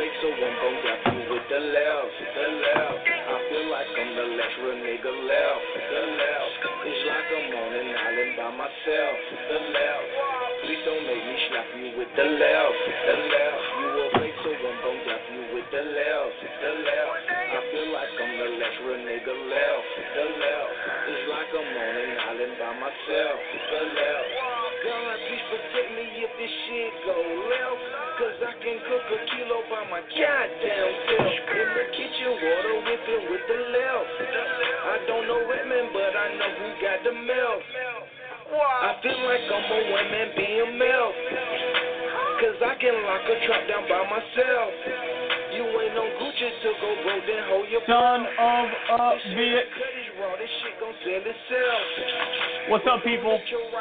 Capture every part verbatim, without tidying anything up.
fake, so I'm gon' dap you with the left, the left. I feel like I'm the last real nigga left, the left. It's like I'm on an island by myself, the left. Please don't make me slap you with the left, the left. You a fake, so I'm gon' dap you with the left, the left. I feel like I'm the last real nigga left, the left. It's like I'm on an island by myself, the left. God, please protect me if this shit go left, cause I can cook a kilo by my goddamn self. In the kitchen, water whipping with the left. I don't know Redman, but I know who got the milk. I feel like I'm a one-man B M F, cause I can lock a trap down by myself. You ain't no Gucci to go broke, then hold your Son of a bitch. This shit gon' sell itself. What's up, people?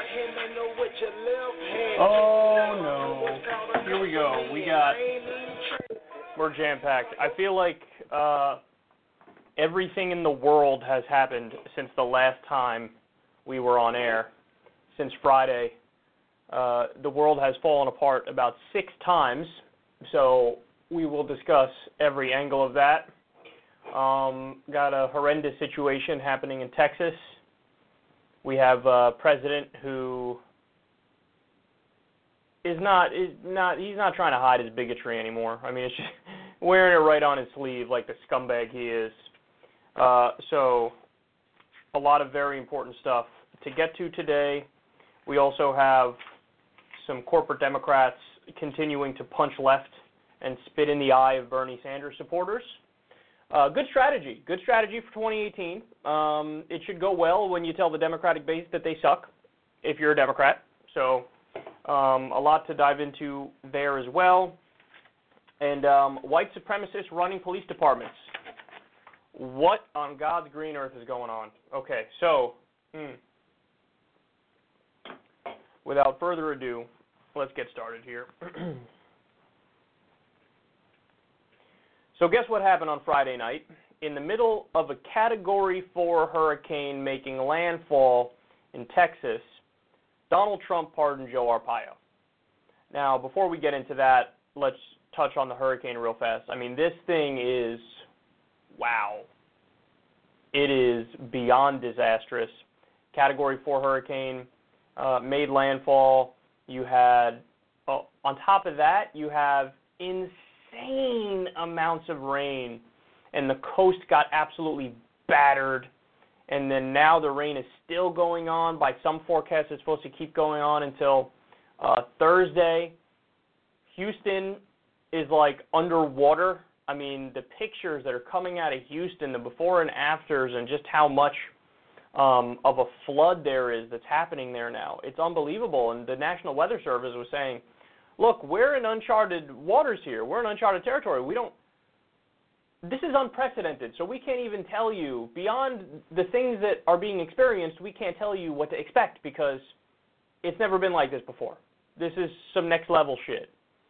Oh, no. Here we go. We got... We're jam-packed. I feel like uh, everything in the world has happened since the last time we were on air. Since Friday. Uh, the world has fallen apart about six times, so we will discuss every angle of that. Um, got a horrendous situation happening in Texas. We have a president who is not is not he's not trying to hide his bigotry anymore. I mean, it's just wearing it right on his sleeve like the scumbag he is. Uh, so a lot of very important stuff to get to today. We also have some corporate Democrats continuing to punch left and spit in the eye of Bernie Sanders supporters. Uh, good strategy. Good strategy for twenty eighteen. Um, it should go well when you tell the Democratic base that they suck, if you're a Democrat. So um, a lot to dive into there as well. And um, white supremacists running police departments. What on God's green earth is going on? Okay, so hmm. without further ado, let's get started here. So guess what happened on Friday night? In the middle of a Category four hurricane making landfall in Texas, Donald Trump pardoned Joe Arpaio. Now, before we get into that, let's touch on the hurricane real fast. I mean, this thing is, wow. It is beyond disastrous. Category four hurricane uh, made landfall. You had, oh, on top of that, you have insane insane amounts of rain, and the coast got absolutely battered, and then now the rain is still going on. By some forecasts, it's supposed to keep going on until uh, Thursday. Houston is like underwater. I mean, the pictures that are coming out of Houston, the before and afters, and just how much um, of a flood there is that's happening there now. It's unbelievable, and the National Weather Service was saying, look, we're in uncharted waters here. We're in uncharted territory. We don't, this is unprecedented, so we can't even tell you, beyond the things that are being experienced, we can't tell you what to expect because it's never been like this before. This is some next level shit.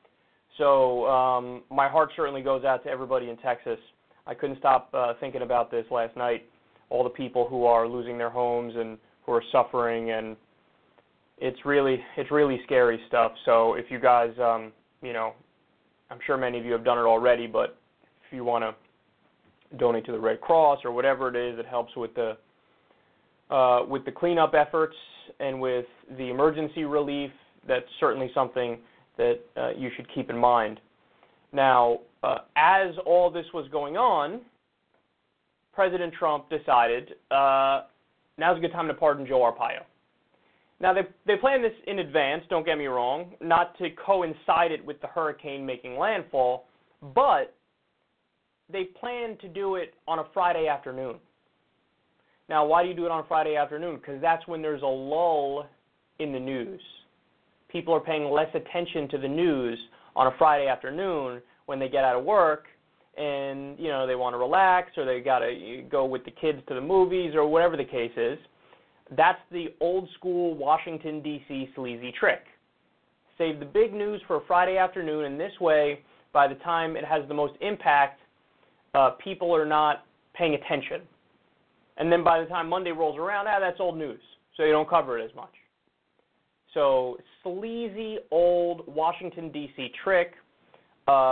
So um, my heart certainly goes out to everybody in Texas. I couldn't stop uh, thinking about this last night, all the people who are losing their homes and who are suffering, and It's really, it's really scary stuff. So if you guys, um, you know, I'm sure many of you have done it already, but if you want to donate to the Red Cross or whatever it is, it helps with the uh, with the cleanup efforts and with the emergency relief. That's certainly something that uh, you should keep in mind. Now, uh, as all this was going on, President Trump decided uh, now's a good time to pardon Joe Arpaio. Now, they they planned this in advance, don't get me wrong, not to coincide it with the hurricane making landfall, but they planned to do it on a Friday afternoon. Now, why do you do it on a Friday afternoon? Because that's when there's a lull in the news. People are paying less attention to the news on a Friday afternoon when they get out of work and, you know, they want to relax or they got to go with the kids to the movies or whatever the case is. That's the old school Washington, D C sleazy trick. Save the big news for a Friday afternoon, and this way, by the time it has the most impact, uh, people are not paying attention. And then by the time Monday rolls around, ah, that's old news, so you don't cover it as much. So sleazy old Washington, D C trick. Uh,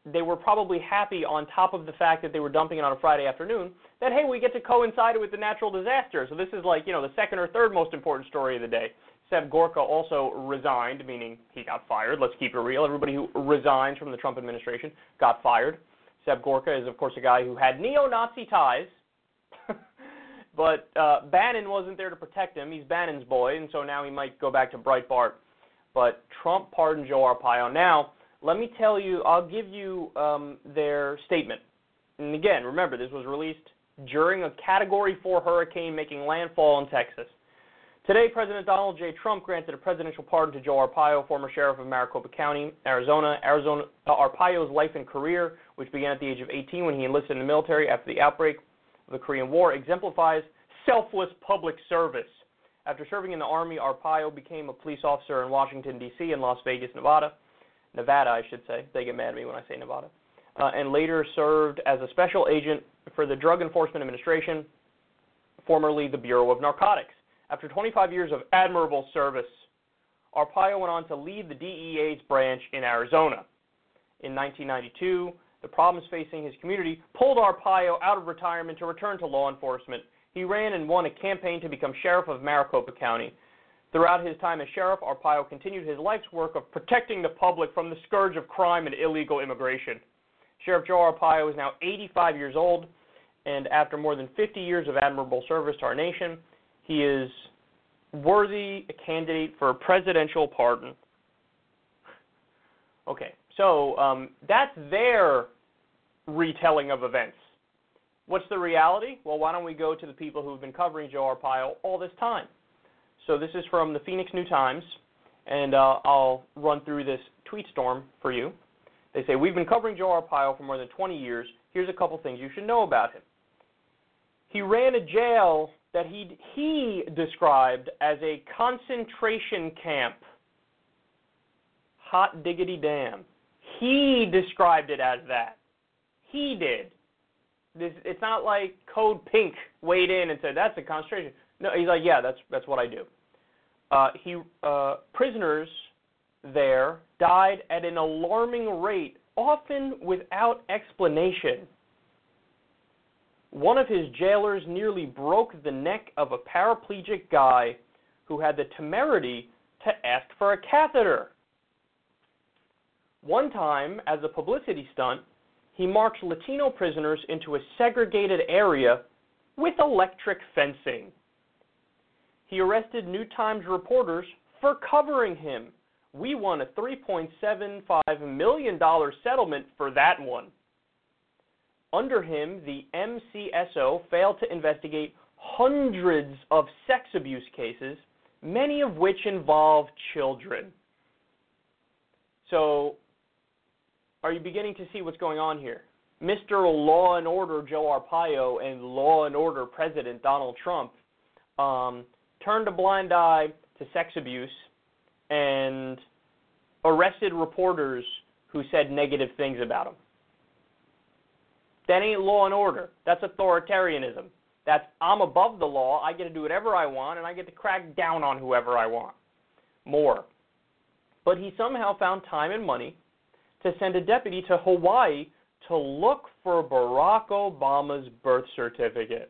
they were probably happy on top of the fact that they were dumping it on a Friday afternoon that, hey, we get to coincide it with the natural disaster. So this is like, you know, the second or third most important story of the day. Seb Gorka also resigned, meaning he got fired. Let's keep it real. Everybody who resigns from the Trump administration got fired. Seb Gorka is, of course, a guy who had neo-Nazi ties. But uh, Bannon wasn't there to protect him. He's Bannon's boy, and so now he might go back to Breitbart. But Trump pardoned Joe Arpaio. Now, let me tell you, I'll give you um, their statement. And again, remember, this was released during a Category four hurricane making landfall in Texas. Today, President Donald J. Trump granted a presidential pardon to Joe Arpaio, former sheriff of Maricopa County, Arizona. Arizona uh, Arpaio's life and career, which began at the age of eighteen when he enlisted in the military after the outbreak of the Korean War, exemplifies selfless public service. After serving in the Army, Arpaio became a police officer in Washington, D C and Las Vegas, Nevada. Nevada, I should say. They get mad at me when I say Nevada. Uh, and later served as a special agent for the Drug Enforcement Administration, formerly the Bureau of Narcotics. After twenty-five years of admirable service, Arpaio went on to lead the D E A's branch in Arizona. In nineteen ninety-two, the problems facing his community pulled Arpaio out of retirement to return to law enforcement. He ran and won a campaign to become sheriff of Maricopa County. Throughout his time as sheriff, Arpaio continued his life's work of protecting the public from the scourge of crime and illegal immigration. Sheriff Joe Arpaio is now eighty-five years old, and after more than fifty years of admirable service to our nation, he is worthy a candidate for a presidential pardon. Okay, so um, that's their retelling of events. What's the reality? Well, why don't we go to the people who have been covering Joe Arpaio all this time? So this is from the Phoenix New-Times, and uh, I'll run through this tweet storm for you. They say, we've been covering Joe Arpaio for more than twenty years. Here's a couple things you should know about him. He ran a jail that he he described as a concentration camp. Hot diggity damn. He described it as that. He did. This, it's not like Code Pink weighed in and said, that's a concentration. No, he's like, yeah, that's that's what I do. Uh, he uh, prisoners there died at an alarming rate, often without explanation. One of his jailers nearly broke the neck of a paraplegic guy who had the temerity to ask for a catheter. One time, as a publicity stunt, he marched Latino prisoners into a segregated area with electric fencing. He arrested New Times reporters for covering him. We won a three point seven five million dollars settlement for that one. Under him, the M C S O failed to investigate hundreds of sex abuse cases, many of which involve children. So, are you beginning to see what's going on here? Mister Law and Order Joe Arpaio and Law and Order President Donald Trump um, turned a blind eye to sex abuse and arrested reporters who said negative things about him. That ain't law and order. That's authoritarianism. That's, I'm above the law, I get to do whatever I want, and I get to crack down on whoever I want. More. But he somehow found time and money to send a deputy to Hawaii to look for Barack Obama's birth certificate.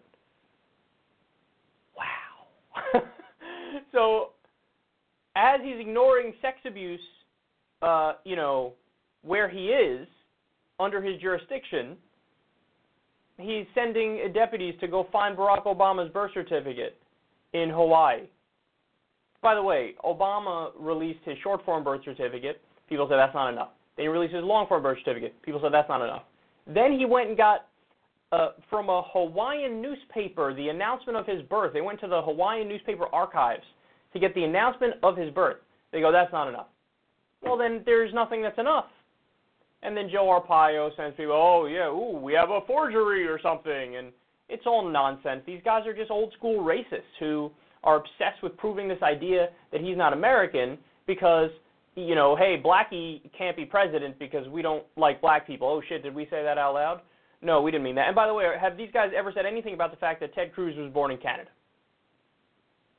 Wow. So, as he's ignoring sex abuse, uh, you know, where he is, under his jurisdiction, he's sending deputies to go find Barack Obama's birth certificate in Hawaii. By the way, Obama released his short-form birth certificate. People said that's not enough. Then he released his long-form birth certificate. People said that's not enough. Then he went and got, uh, from a Hawaiian newspaper, the announcement of his birth. They went to the Hawaiian newspaper archives to get the announcement of his birth. They go, that's not enough. Well, then there's nothing that's enough. And then Joe Arpaio sends people, oh, yeah, ooh, we have a forgery or something. And it's all nonsense. These guys are just old-school racists who are obsessed with proving this idea that he's not American because, you know, hey, Blackie can't be president because we don't like black people. Oh, shit, did we say that out loud? No, we didn't mean that. And by the way, have these guys ever said anything about the fact that Ted Cruz was born in Canada?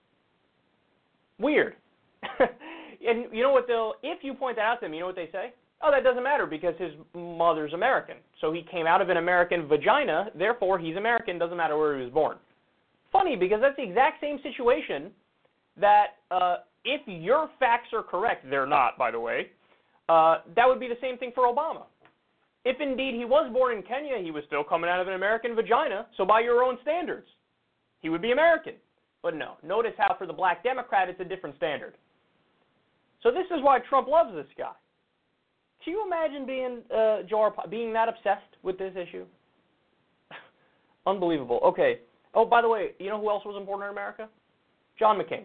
Weird. And you know what they'll, if you point that out to them, you know what they say? Oh, that doesn't matter because his mother's American. So he came out of an American vagina, therefore he's American, doesn't matter where he was born. Funny, because that's the exact same situation that uh, if your facts are correct, they're not, by the way, uh, that would be the same thing for Obama. If indeed he was born in Kenya, he was still coming out of an American vagina, so by your own standards, he would be American. But no, notice how for the black Democrat it's a different standard. So this is why Trump loves this guy. Can you imagine being uh, Joe Arpaio, being that obsessed with this issue? Unbelievable. Okay. Oh, by the way, you know who else was important in America? John McCain.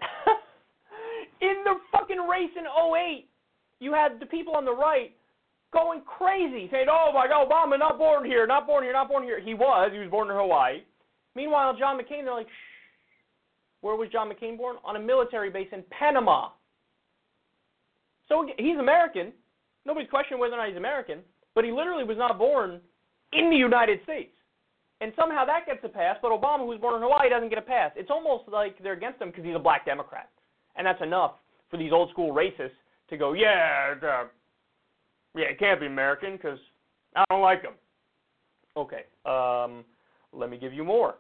In the fucking race in oh eight, you had the people on the right going crazy, saying, oh my God, Obama, not born here, not born here, not born here. He was. He was born in Hawaii. Meanwhile, John McCain, they're like, shh. Where was John McCain born? On a military base in Panama. So he's American. Nobody's questioning whether or not he's American, but he literally was not born in the United States. And somehow that gets a pass, but Obama, who was born in Hawaii, doesn't get a pass. It's almost like they're against him because he's a black Democrat. And that's enough for these old school racists to go, yeah, uh, yeah, it can't be American because I don't like him. Okay, um, let me give you more.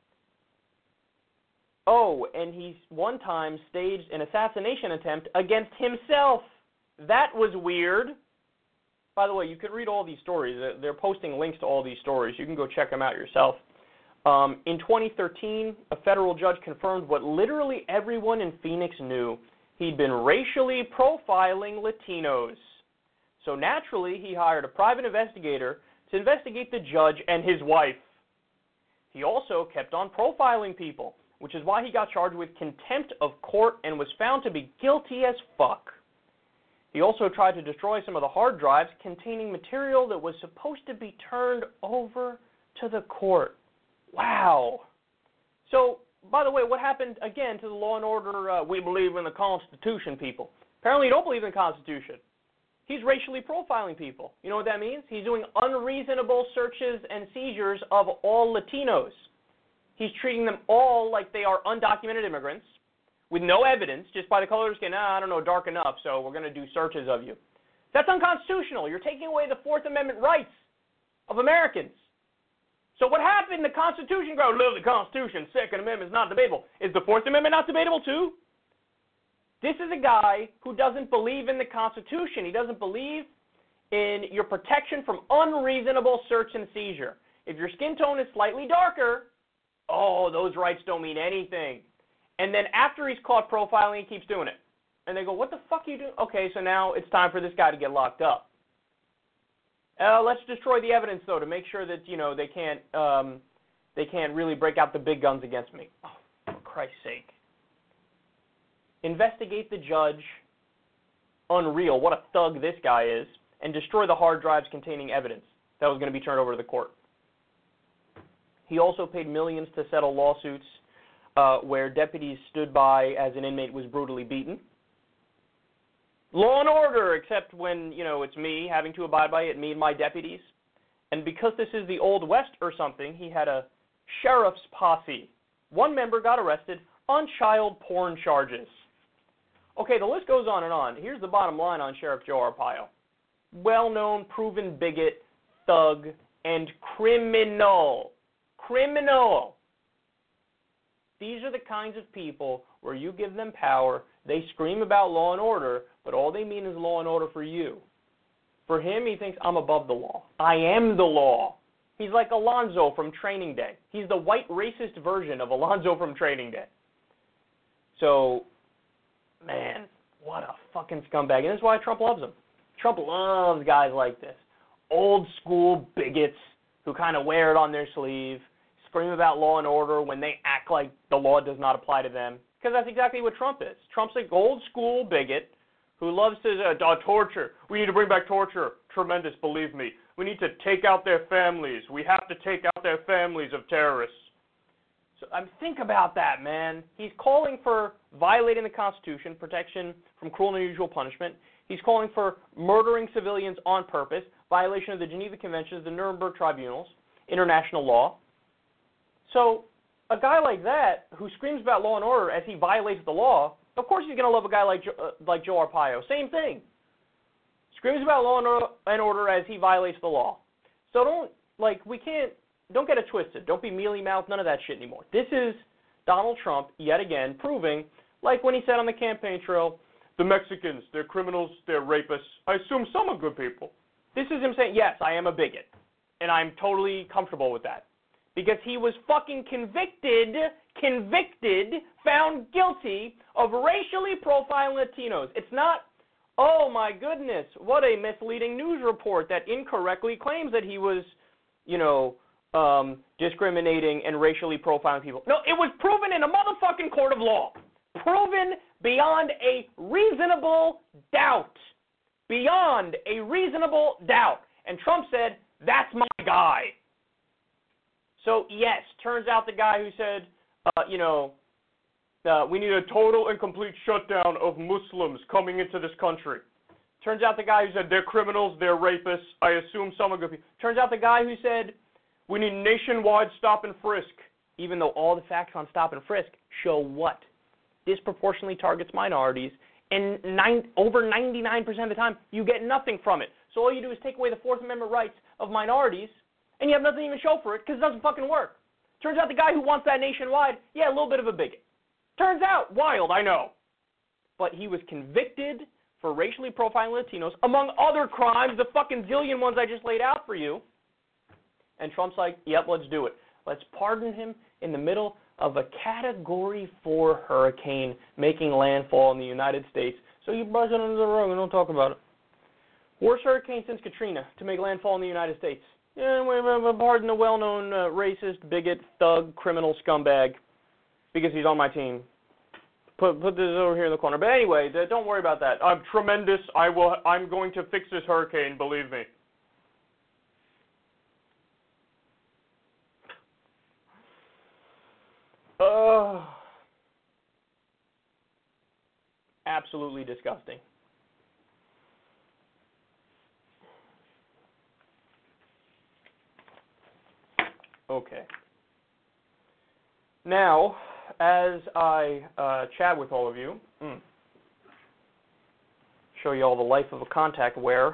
Oh, and he one time staged an assassination attempt against himself. That was weird. By the way, you can read all these stories. They're posting links to all these stories. You can go check them out yourself. Um, in twenty thirteen, a federal judge confirmed what literally everyone in Phoenix knew. He'd been racially profiling Latinos. So naturally, he hired a private investigator to investigate the judge and his wife. He also kept on profiling people, which is why he got charged with contempt of court and was found to be guilty as fuck. He also tried to destroy some of the hard drives containing material that was supposed to be turned over to the court. Wow. So, by the way, what happened, again, to the law and order, uh, we believe in the Constitution people? Apparently you don't believe in the Constitution. He's racially profiling people. You know what that means? He's doing unreasonable searches and seizures of all Latinos. He's treating them all like they are undocumented immigrants with no evidence, just by the color of skin. Ah, I don't know, dark enough, so we're going to do searches of you. That's unconstitutional. You're taking away the Fourth Amendment rights of Americans. So what happened? The Constitution goes, live the Constitution, Second Amendment is not debatable. Is the Fourth Amendment not debatable too? This is a guy who doesn't believe in the Constitution. He doesn't believe in your protection from unreasonable search and seizure. If your skin tone is slightly darker, oh, those rights don't mean anything. And then after he's caught profiling, he keeps doing it. And they go, what the fuck are you doing? Okay, so now it's time for this guy to get locked up. Uh, let's destroy the evidence, though, to make sure that, you know, they can't, um, they can't really break out the big guns against me. Oh, for Christ's sake. Investigate the judge. Unreal. What a thug this guy is. And destroy the hard drives containing evidence that was going to be turned over to the court. He also paid millions to settle lawsuits uh, where deputies stood by as an inmate was brutally beaten. Law and order, except when, you know, it's me having to abide by it, me and my deputies. And because this is the Old West or something, he had a sheriff's posse. One member got arrested on child porn charges. Okay, the list goes on and on. Here's the bottom line on Sheriff Joe Arpaio. Well-known, proven bigot, thug, and criminal. Criminal. These are the kinds of people where you give them power, they scream about law and order, but all they mean is law and order for you. For him, he thinks, I'm above the law. I am the law. He's like Alonzo from Training Day. He's the white racist version of Alonzo from Training Day. So, man, what a fucking scumbag. And this is why Trump loves him. Trump loves guys like this. Old school bigots who kind of wear it on their sleeve, scream about law and order when they act like the law does not apply to them. Because that's exactly what Trump is. Trump's an old school bigot who loves to uh, torture. We need to bring back torture. Tremendous, believe me. We need to take out their families. We have to take out their families of terrorists. So I mean, think about that, man. He's calling for violating the Constitution, protection from cruel and unusual punishment. He's calling for murdering civilians on purpose, violation of the Geneva Conventions, the Nuremberg Tribunals, international law. So a guy like that who screams about law and order as he violates the law, of course he's going to love a guy like, uh, like Joe Arpaio. Same thing. screams about law and order as he violates the law. So don't, like, we can't, don't get it twisted. Don't be mealy-mouthed, none of that shit anymore. This is Donald Trump, yet again, proving, like when he said on the campaign trail, the Mexicans, they're criminals, they're rapists. I assume some are good people. This is him saying, yes, I am a bigot, and I'm totally comfortable with that. Because he was fucking convicted, convicted, found guilty of racially profiling Latinos. It's not, oh my goodness, what a misleading news report that incorrectly claims that he was, you know, um, discriminating and racially profiling people. No, it was proven in a motherfucking court of law. Proven beyond a reasonable doubt. Beyond a reasonable doubt. And Trump said, that's my guy. So, yes, turns out the guy who said, uh, you know, uh, we need a total and complete shutdown of Muslims coming into this country. Turns out the guy who said they're criminals, they're rapists, I assume some are good people. Turns out the guy who said we need nationwide stop and frisk, even though all the facts on stop and frisk show what? Disproportionately targets minorities, and nine, over ninety-nine percent of the time, you get nothing from it. So all you do is take away the Fourth Amendment rights of minorities, and you have nothing to even show for it because it doesn't fucking work. Turns out the guy who wants that nationwide, yeah, a little bit of a bigot. Turns out, wild, I know. But he was convicted for racially profiling Latinos, among other crimes, the fucking zillion ones I just laid out for you. And Trump's like, yep, let's do it. Let's pardon him in the middle of a Category four hurricane making landfall in the United States. So you brush it under the rug and don't talk about it. Worst hurricane since Katrina to make landfall in the United States. Yeah, pardon the well-known uh, racist, bigot, thug, criminal scumbag, because he's on my team. Put put this over here in the corner. But anyway, don't worry about that. I'm tremendous. I will. I'm going to fix this hurricane. Believe me. Uh, absolutely disgusting. Okay. Now, as I uh, chat with all of you, mm, show you all the life of a contact wearer.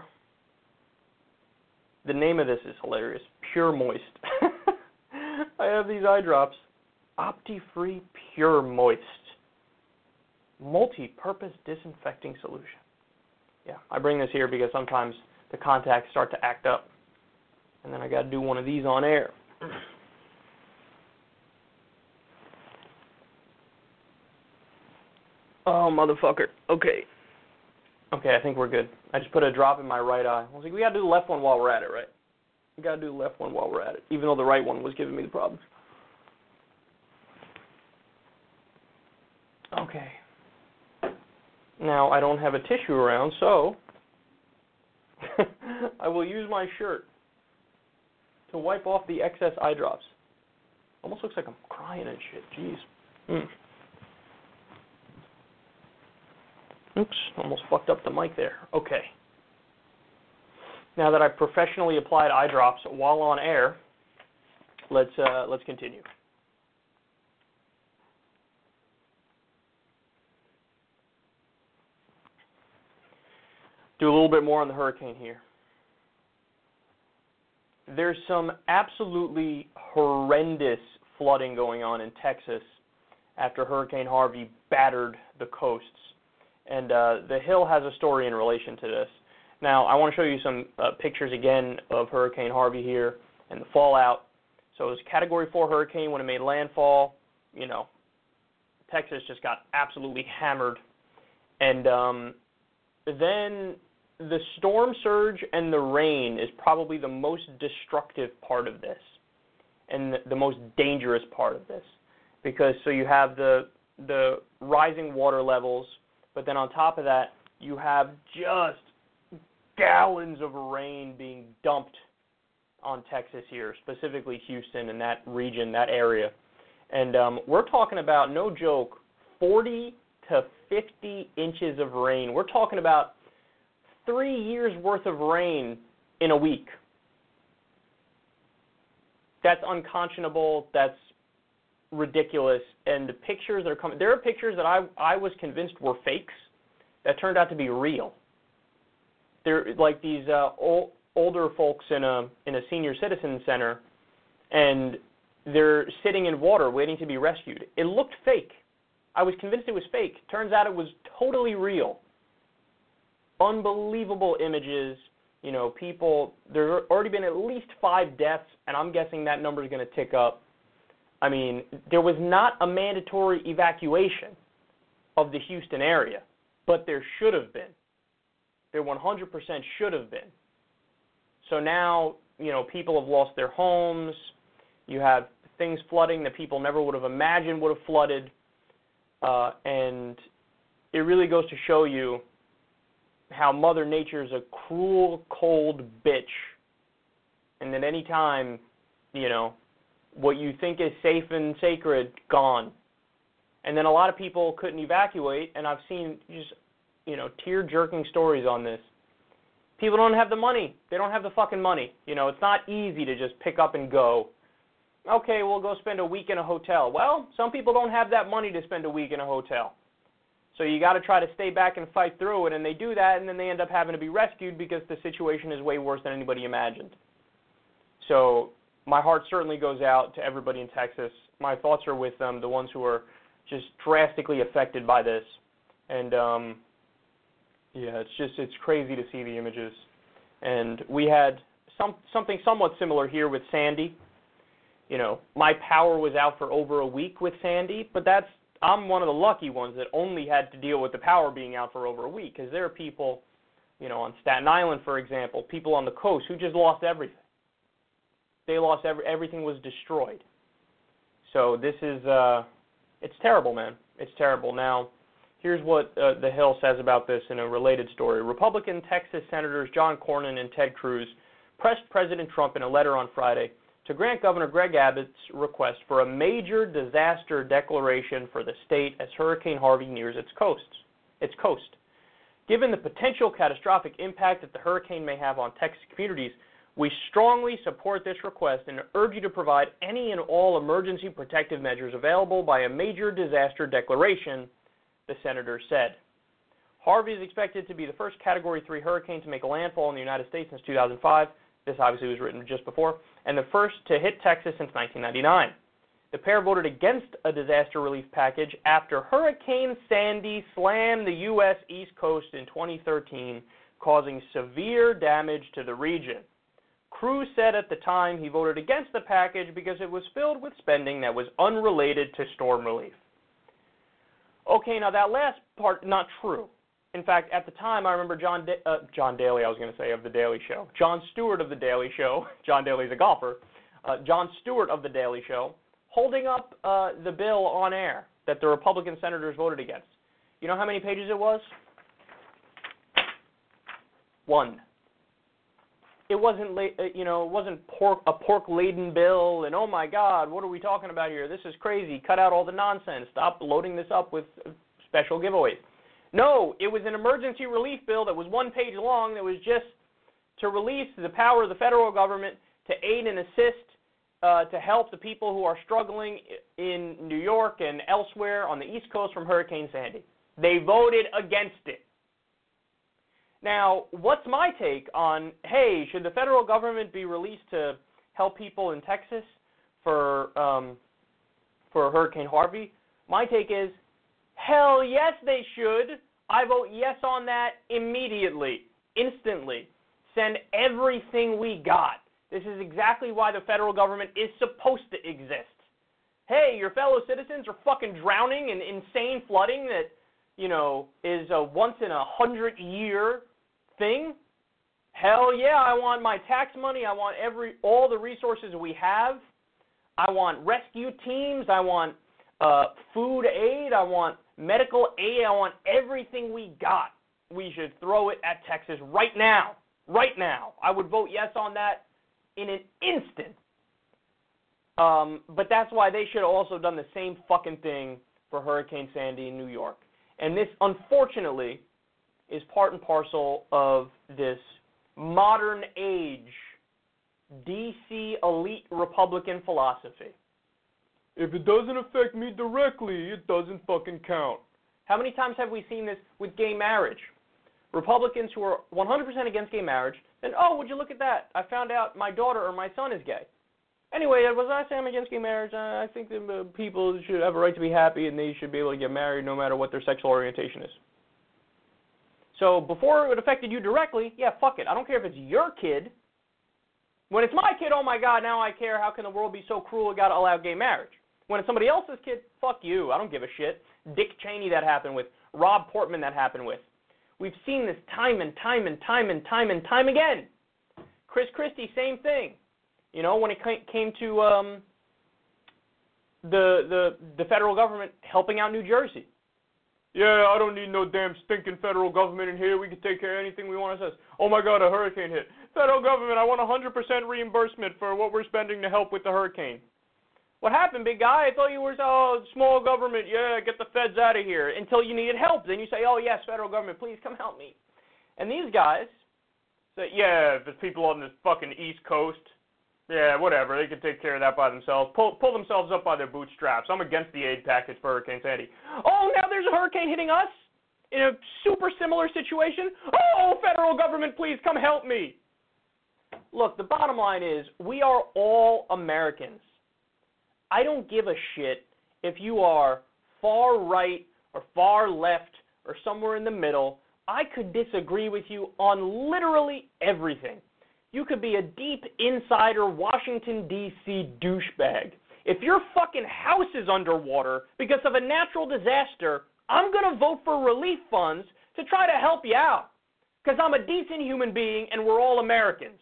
The name of this is hilarious. Pure Moist. I have these eye drops. Opti-Free Pure Moist. Multi-purpose disinfecting solution. Yeah, I bring this here because sometimes the contacts start to act up. And then I got to do one of these on air. Oh, motherfucker. Okay. Okay, I think we're good. I just put a drop in my right eye. I was like, we got to do the left one while we're at it, right? We got to do the left one while we're at it, even though the right one was giving me the problems. Okay. Now, I don't have a tissue around, so I will use my shirt to wipe off the excess eye drops. Almost looks like I'm crying and shit. Jeez. Mm. Oops, almost fucked up the mic there. Okay. Now that I've professionally applied eye drops while on air, let's uh, let's continue. Do a little bit more on the hurricane here. There's some absolutely horrendous flooding going on in Texas after Hurricane Harvey battered the coasts. And uh, The Hill has a story in relation to this. Now, I want to show you some uh, pictures again of Hurricane Harvey here and the fallout. So it was a Category four hurricane when it made landfall. You know, Texas just got absolutely hammered. And um, then the storm surge and the rain is probably the most destructive part of this and the, the most dangerous part of this. Because so you have the the rising water levels, but then on top of that, you have just gallons of rain being dumped on Texas here, specifically Houston and that region, that area. And um, we're talking about, no joke, forty to fifty inches of rain. We're talking about three years worth of rain in a week. That's unconscionable. That's ridiculous. And the pictures that are coming, there are pictures that I, I was convinced were fakes that turned out to be real. they're like these uh, old, older folks in a in a senior citizen center, and they're sitting in water waiting to be rescued. It looked fake. I was convinced it was fake. Turns out it was totally real. Unbelievable images. You know, people, there's already been at least five deaths, and I'm guessing that number is going to tick up. I mean, there was not a mandatory evacuation of the Houston area, but there should have been. There one hundred percent should have been. So now, you know, people have lost their homes. You have things flooding that people never would have imagined would have flooded. Uh, and it really goes to show you how Mother Nature is a cruel, cold bitch. And that any time, you know, what you think is safe and sacred, gone. And then a lot of people couldn't evacuate, and I've seen just, you know, tear-jerking stories on this. People don't have the money. They don't have the fucking money. You know, it's not easy to just pick up and go. Okay, we'll go spend a week in a hotel. Well, some people don't have that money to spend a week in a hotel. So you got to try to stay back and fight through it, and they do that, and then they end up having to be rescued because the situation is way worse than anybody imagined. So my heart certainly goes out to everybody in Texas. My thoughts are with them, the ones who are just drastically affected by this. And, um, yeah, it's just, it's crazy to see the images. And we had some something somewhat similar here with Sandy. You know, my power was out for over a week with Sandy, but that's, I'm one of the lucky ones that only had to deal with the power being out for over a week, because there are people, you know, on Staten Island, for example, people on the coast who just lost everything. They lost every, everything was destroyed. So this is, uh, it's terrible, man. It's terrible. Now, here's what uh, The Hill says about this in a related story. Republican Texas Senators John Cornyn and Ted Cruz pressed President Trump in a letter on Friday to grant Governor Greg Abbott's request for a major disaster declaration for the state as Hurricane Harvey nears its coasts, its coast. Given the potential catastrophic impact that the hurricane may have on Texas communities, we strongly support this request and urge you to provide any and all emergency protective measures available by a major disaster declaration, the senator said. Harvey is expected to be the first Category three hurricane to make a landfall in the United States since two thousand five. This obviously was written just before, and the first to hit Texas since nineteen ninety-nine. The pair voted against a disaster relief package after Hurricane Sandy slammed the U S East Coast in twenty thirteen, causing severe damage to the region. Cruz said at the time he voted against the package because it was filled with spending that was unrelated to storm relief. Okay, now that last part, not true. In fact, at the time, I remember John da- uh, John Daly, I was going to say, of The Daily Show. Jon Stewart of The Daily Show. John Daly's a golfer. Uh, Jon Stewart of The Daily Show holding up uh, the bill on air that the Republican senators voted against. You know how many pages it was? One. It wasn't, la- you know, it wasn't pork, a pork-laden bill, and oh my God, what are we talking about here? This is crazy. Cut out all the nonsense. Stop loading this up with special giveaways. No, it was an emergency relief bill that was one page long that was just to release the power of the federal government to aid and assist, uh, to help the people who are struggling in New York and elsewhere on the East Coast from Hurricane Sandy. They voted against it. Now, what's my take on, hey, should the federal government be released to help people in Texas for um, for Hurricane Harvey? My take is, hell yes, they should. I vote yes on that immediately, instantly. Send everything we got. This is exactly why the federal government is supposed to exist. Hey, your fellow citizens are fucking drowning in insane flooding that, you know, is a once-in-a-hundred-year thing. Hell yeah, I want my tax money. I want every all the resources we have. I want rescue teams. I want uh, food aid. I want medical aid. I want everything we got. We should throw it at Texas right now. Right now. I would vote yes on that in an instant. Um, but that's why they should have also done the same fucking thing for Hurricane Sandy in New York. And this, unfortunately, is part and parcel of this modern age D C elite Republican philosophy. If it doesn't affect me directly, it doesn't fucking count. How many times have we seen this with gay marriage? Republicans who are one hundred percent against gay marriage, and, oh, would you look at that? I found out my daughter or my son is gay. Anyway, was I saying I'm against gay marriage? Uh, I think that uh, people should have a right to be happy and they should be able to get married no matter what their sexual orientation is. So before it affected you directly, yeah, fuck it. I don't care if it's your kid. When it's my kid, oh my God, now I care. How can the world be so cruel? We got to allow gay marriage. When it's somebody else's kid, fuck you. I don't give a shit. Dick Cheney that happened with. Rob Portman that happened with. We've seen this time and time and time and time and time again. Chris Christie, same thing. You know, when it came to um, the, the the federal government helping out New Jersey. Yeah, I don't need no damn stinking federal government in here. We can take care of anything we want. It says, oh my God, a hurricane hit. Federal government, I want one hundred percent reimbursement for what we're spending to help with the hurricane. What happened, big guy? I thought you were, oh, small government, yeah, get the feds out of here. Until you needed help. Then you say, oh, yes, federal government, please come help me. And these guys say, yeah, if there's people on this fucking East Coast, yeah, whatever, they can take care of that by themselves. Pull, pull themselves up by their bootstraps. I'm against the aid package for Hurricane Sandy. Oh, now there's a hurricane hitting us in a super similar situation? Oh, federal government, please come help me. Look, the bottom line is we are all Americans. I don't give a shit if you are far right or far left or somewhere in the middle. I could disagree with you on literally everything. You could be a deep insider Washington, D C douchebag. If your fucking house is underwater because of a natural disaster, I'm going to vote for relief funds to try to help you out because I'm a decent human being and we're all Americans.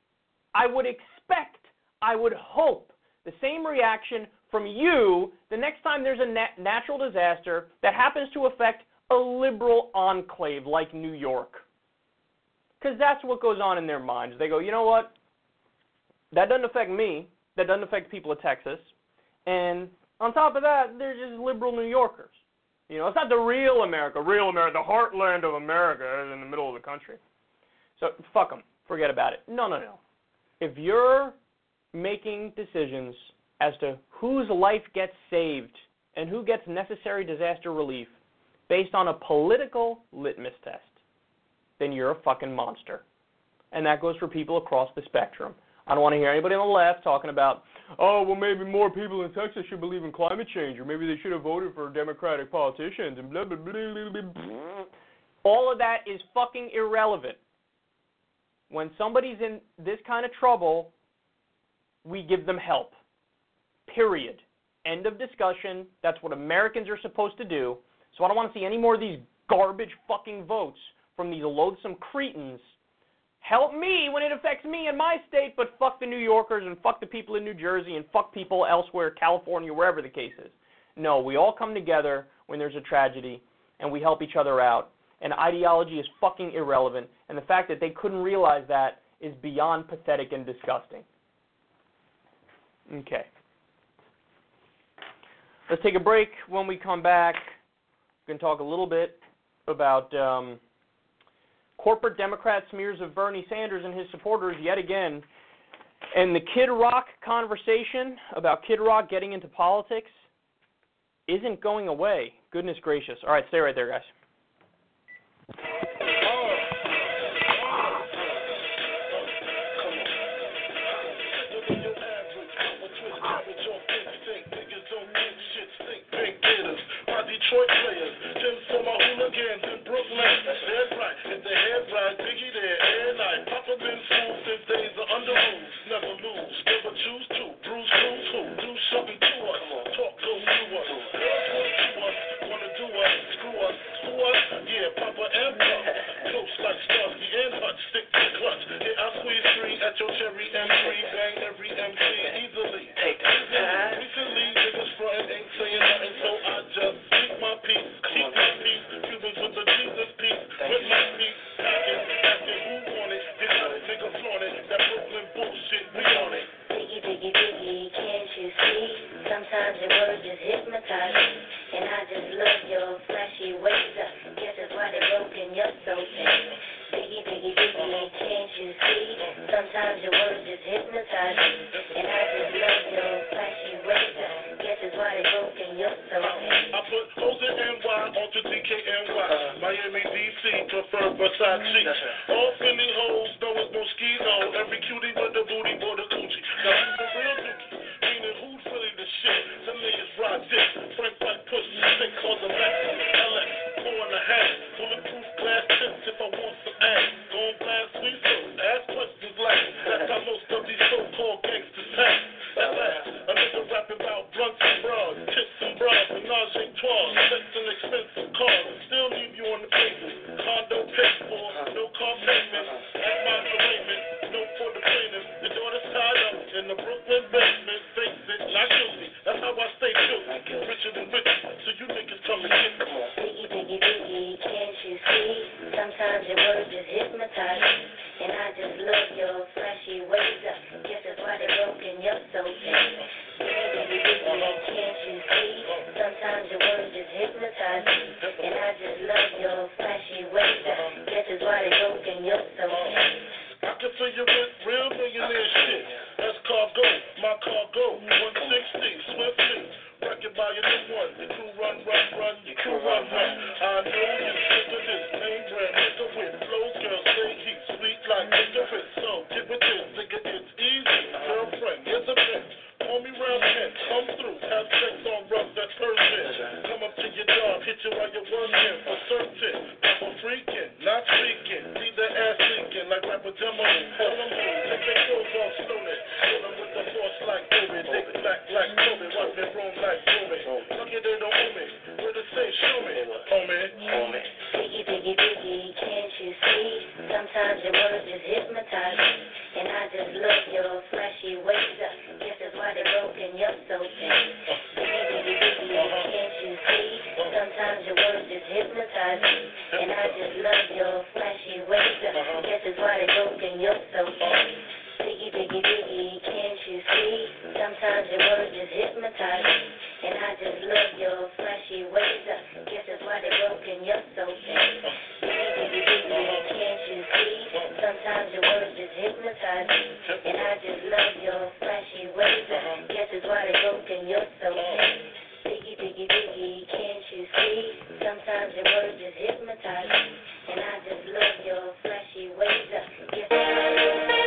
I would expect, I would hope, the same reaction from you the next time there's a nat- natural disaster that happens to affect a liberal enclave like New York. Because that's what goes on in their minds. They go, you know what? That doesn't affect me. That doesn't affect people of Texas. And on top of that, they're just liberal New Yorkers. You know, it's not the real America. Real America, the heartland of America is in the middle of the country. So fuck them. Forget about it. No, no, no. If you're making decisions as to whose life gets saved and who gets necessary disaster relief based on a political litmus test, then you're a fucking monster. And that goes for people across the spectrum. I don't want to hear anybody on the left talking about, oh, well, maybe more people in Texas should believe in climate change, or maybe they should have voted for Democratic politicians, and blah, blah, blah, blah, blah. All of that is fucking irrelevant. When somebody's in this kind of trouble, we give them help. Period. End of discussion. That's what Americans are supposed to do. So I don't want to see any more of these garbage fucking votes from these loathsome cretins. Help me when it affects me in my state, but fuck the New Yorkers and fuck the people in New Jersey and fuck people elsewhere, California, wherever the case is. No, we all come together when there's a tragedy and we help each other out. And ideology is fucking irrelevant. And the fact that they couldn't realize that is beyond pathetic and disgusting. Okay. Let's take a break. When we come back, we can talk a little bit about um, corporate Democrat smears of Bernie Sanders and his supporters yet again. And the Kid Rock conversation about Kid Rock getting into politics isn't going away. Goodness gracious. All right, stay right there, guys. Detroit players, Tim for my hooligans in Brooklyn. That's right, if the head right, Biggie there, air night. Papa been fooled since days of under rules. Never lose, never choose to. Bruce, Bruce, who? Do something to us. Talk go to us. Girls want to us, wanna do us. Screw us, screw us. Yeah, Papa and Papa. Close like Starsky and Hutch, stick to the clutch. Yeah, I squeeze three at your cherry M three. Bang every M C easily. Easily. Recently, niggas frontin' ain't saying nothing, so I just my peace, keep my peace, Cubans with the Jesus peace, with my peace, packing, asking who want it, get it, nigga flaunt it, that Brooklyn bullshit, we on it. Biggie, biggie, biggie, can't you see, sometimes your words just hypnotize me, and I just love your flashy ways, I guess that's why they're broken, you're so bad. Biggie, biggie, biggie, can't you see, sometimes your words just hypnotize me, and I just love your flashy ways, I guess that's why they're broken, you're so bad. I put O's in N Y onto D K N Y. Miami, D C, prefer Versace. All Philly hoes know it's Moschino. Every cutie with the booty or the coochie. Now who's the real dookie? Meaning who's really the shit? Them niggas ride dick. Frank White push me, sick, cause the Max. L X, four and a half. Bulletproof glass tips if I want some ass. Gon' blast sweet soul. Ask questions like that's how most of these so-called gangsters act. That's that. A nigga rapping about blunts and bras, tits and bras, menage a trois, sex and expensive cars. Still leave you on the pavement. Condo paid for, no car payment. At my arraignment, no for the plaintiff. Your daughter's tied up in the Brooklyn basement. Face it, not guilty. That's how I stay true. Richer than rich, so you niggas come and get me. Biggie, biggie, biggie, can't you see? Sometimes your words just hypnotize me. And I just love your flashy ways. I guess that's why they're broken up so bad. Biggie, biggie, biggie, can't you see? Sometimes your words just hypnotize me. And I just love your flashy ways. I guess that's why they're broken up so bad. I can fill you with real millionaire shit. That's cargo, my cargo, one sixty, swiftly. Record by your new one. Your crew run, run, run, your crew run, run. I know you sick of this name brand, nigga with flows, girl, say heat, sweet like cigarette. So get with this, nigga, it's easy. Girlfriend, here's a bitch. Call me round ten, come through, have sex on rough, that's Thursday. Come up to your job, hit you while you're working, for certain. Papa freaking, not speaking, leave their ass leaking like rapper demo. Tell them who, take their clothes off slowly. Kill them with the force like Kobe, dick black like Kobe, watch me roam like Kobe. Lucky they don't owe me, where to say, show me, homie, homie. Biggie, biggie, biggie, can't you see? Sometimes your words just hypnotize me. And I just love your flashy ways. I guess that's why they're broken up so bad. Biggie, biggie, biggie, can't you see? Sometimes your words just hypnotize me. And I just love your flashy ways. I guess that's why they're broken up so bad. Biggie, biggie, biggie, can't you see? Sometimes your words just hypnotize me. And I just love your flashy ways. I guess that's why they're broken up so bad. Biggie, biggie, biggie, can't you see? Sometimes your words just hypnotize me. And I just love your flashy ways. I guess that's why they're broken up so bad. Biggie, biggie, biggie, can't you see? Sometimes your words just hypnotize me. And I just love your flashy ways. I guess that's why they're broken up.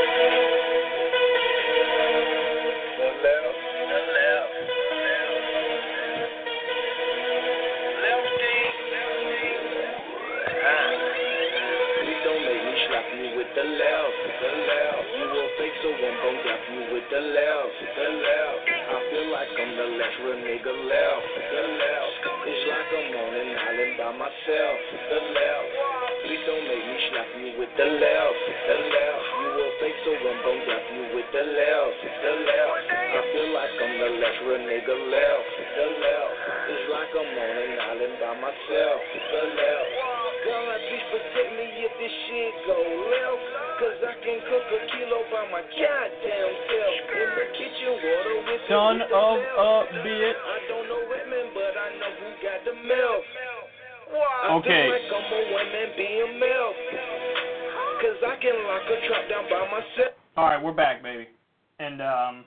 The left, the left, you will fake, so I'm gon' dap you with the left, the left. I feel like I'm the last real nigga left, the left. It's like I'm on an island by myself, the left. Please don't make me slap you with the left, the left. You will fake, so I'm gon' dap you with the left, the left. I feel like I'm the last real nigga left, the left. It's like I'm on an island by myself, the left. God, please protect me if this shit go left. Cause I can cook a kilo by my goddamn self. In the kitchen, water with Son of a bitch. I don't know women, but I know who got the milk. I Okay. feel like I'm a woman being milk. Cause I can lock a trap down by myself. Alright, we're back, baby. And, um...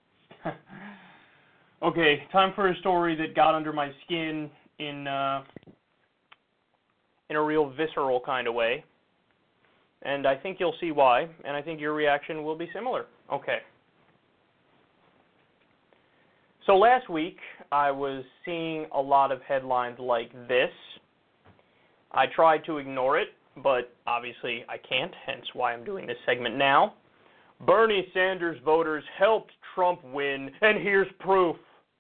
okay, time for a story that got under my skin in, uh... in a real visceral kind of way. And I think you'll see why, and I think your reaction will be similar. Okay. So last week, I was seeing a lot of headlines like this. I tried to ignore it, but obviously I can't, hence why I'm doing this segment now. Bernie Sanders voters helped Trump win, and here's proof.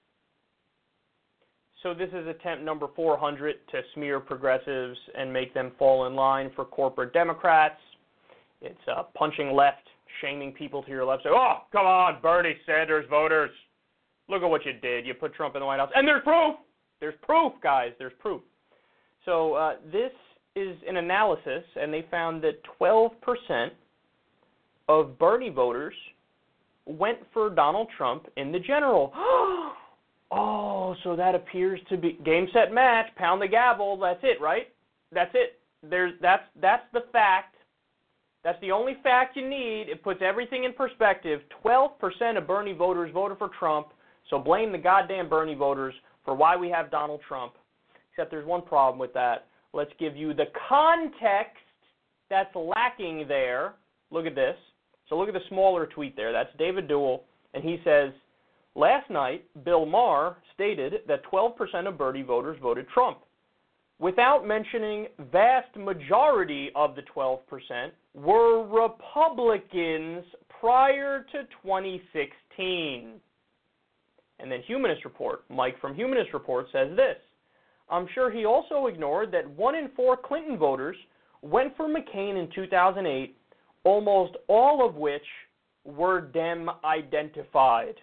So this is attempt number four hundred to smear progressives and make them fall in line for corporate Democrats. It's uh, punching left, shaming people to your left. Say, oh, come on, Bernie Sanders voters. Look at what you did. You put Trump in the White House. And there's proof. There's proof, guys. There's proof. So uh, this is an analysis, and they found that twelve percent of Bernie voters went for Donald Trump in the general. Oh, so that appears to be game, set, match, pound the gavel. That's it, right? That's it. There's that's that's the fact. That's the only fact you need. It puts everything in perspective. twelve percent of Bernie voters voted for Trump, so blame the goddamn Bernie voters for why we have Donald Trump. Except there's one problem with that. Let's give you the context that's lacking there. Look at this. So look at the smaller tweet there. That's David Duell, and he says, last night, Bill Maher stated that twelve percent of Bernie voters voted Trump, without mentioning vast majority of the twelve percent were Republicans prior to twenty sixteen. And then Humanist Report, Mike from Humanist Report says this, I'm sure he also ignored that one in four Clinton voters went for McCain in two thousand eight, almost all of which were Dem-identified.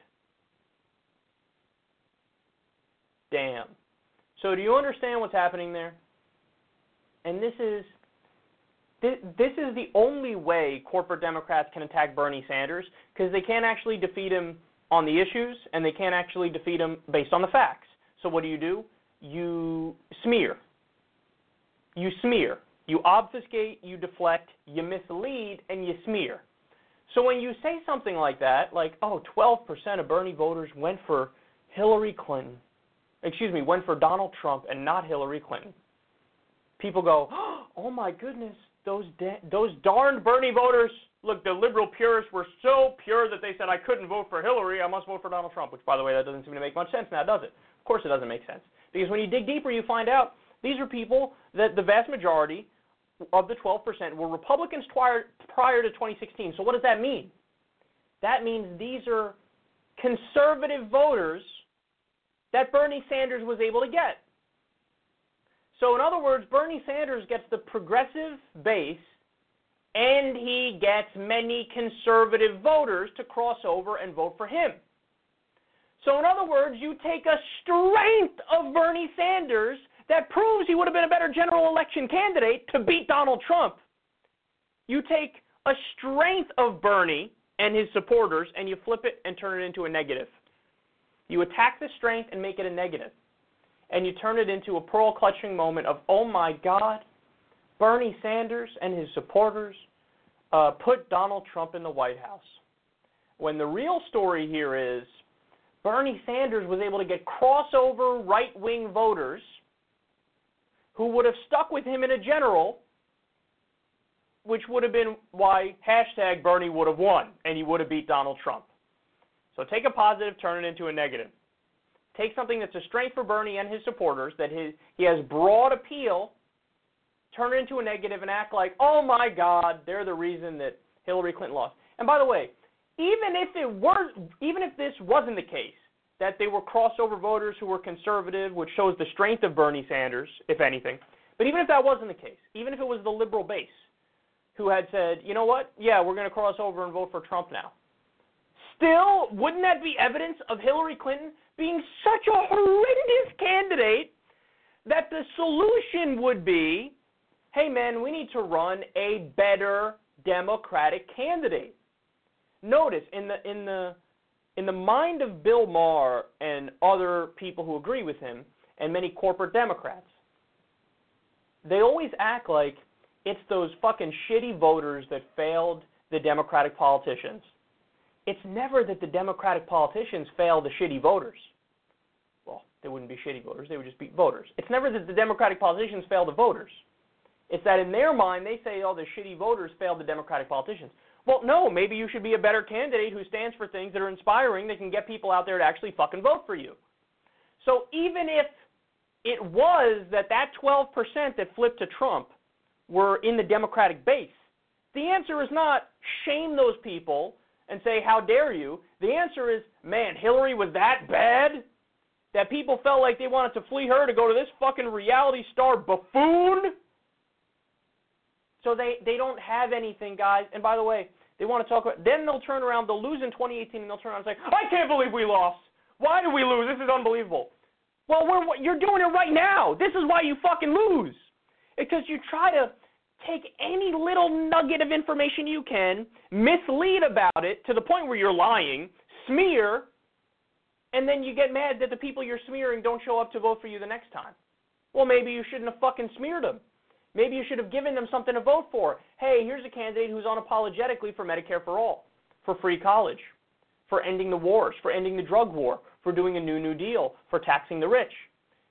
Damn. So do you understand what's happening there? And this is this, this is the only way corporate Democrats can attack Bernie Sanders, because they can't actually defeat him on the issues, and they can't actually defeat him based on the facts. So what do you do? You smear. You smear. You obfuscate, you deflect, you mislead, and you smear. So when you say something like that, like, oh, twelve percent of Bernie voters went for Hillary Clinton, excuse me, went for Donald Trump and not Hillary Clinton, people go, oh my goodness, those da- those darned Bernie voters, look, the liberal purists were so pure that they said I couldn't vote for Hillary, I must vote for Donald Trump, which, by the way, that doesn't seem to make much sense now, does it? Of course it doesn't make sense. Because when you dig deeper, you find out these are people that the vast majority of the twelve percent were Republicans prior, prior to twenty sixteen. So what does that mean? That means these are conservative voters that Bernie Sanders was able to get. So in other words, Bernie Sanders gets the progressive base, and he gets many conservative voters to cross over and vote for him. So in other words, you take a strength of Bernie Sanders that proves he would have been a better general election candidate to beat Donald Trump. You take a strength of Bernie and his supporters, and you flip it and turn it into a negative. You attack the strength and make it a negative. And you turn it into a pearl-clutching moment of, oh my God, Bernie Sanders and his supporters uh, put Donald Trump in the White House. When the real story here is Bernie Sanders was able to get crossover right-wing voters who would have stuck with him in a general, which would have been why hashtag Bernie would have won, and he would have beat Donald Trump. So take a positive, turn it into a negative. Take something that's a strength for Bernie and his supporters, that his, he has broad appeal, turn it into a negative and act like, oh my God, they're the reason that Hillary Clinton lost. And by the way, even if it were, even if this wasn't the case, that they were crossover voters who were conservative, which shows the strength of Bernie Sanders, if anything, but even if that wasn't the case, even if it was the liberal base who had said, you know what, yeah, we're going to cross over and vote for Trump now, still, wouldn't that be evidence of Hillary Clinton being such a horrendous candidate that the solution would be, hey, man, we need to run a better Democratic candidate? Notice, in the in the in the mind of Bill Maher and other people who agree with him, and many corporate Democrats, they always act like it's those fucking shitty voters that failed the Democratic politicians. It's never that the Democratic politicians failed the shitty voters. Well, they wouldn't be shitty voters, they would just be voters. It's never that the Democratic politicians failed the voters. It's that in their mind, they say, oh, the shitty voters failed the Democratic politicians. Well, no, maybe you should be a better candidate who stands for things that are inspiring, that can get people out there to actually fucking vote for you. So even if it was that that twelve percent that flipped to Trump were in the Democratic base, the answer is not shame those people and say, how dare you? The answer is, man, Hillary was that bad that people felt like they wanted to flee her to go to this fucking reality star buffoon? So they, they don't have anything, guys. And by the way, they want to talk about, then they'll turn around, they'll lose in twenty eighteen, and they'll turn around and say, I can't believe we lost. Why did we lose? This is unbelievable. Well, we're, you're doing it right now. This is why you fucking lose. Because you try to take any little nugget of information you can, mislead about it to the point where you're lying, smear, and then you get mad that the people you're smearing don't show up to vote for you the next time. Well, maybe you shouldn't have fucking smeared them. Maybe you should have given them something to vote for. Hey, here's a candidate who's unapologetically for Medicare for all, for free college, for ending the wars, for ending the drug war, for doing a new New Deal, for taxing the rich.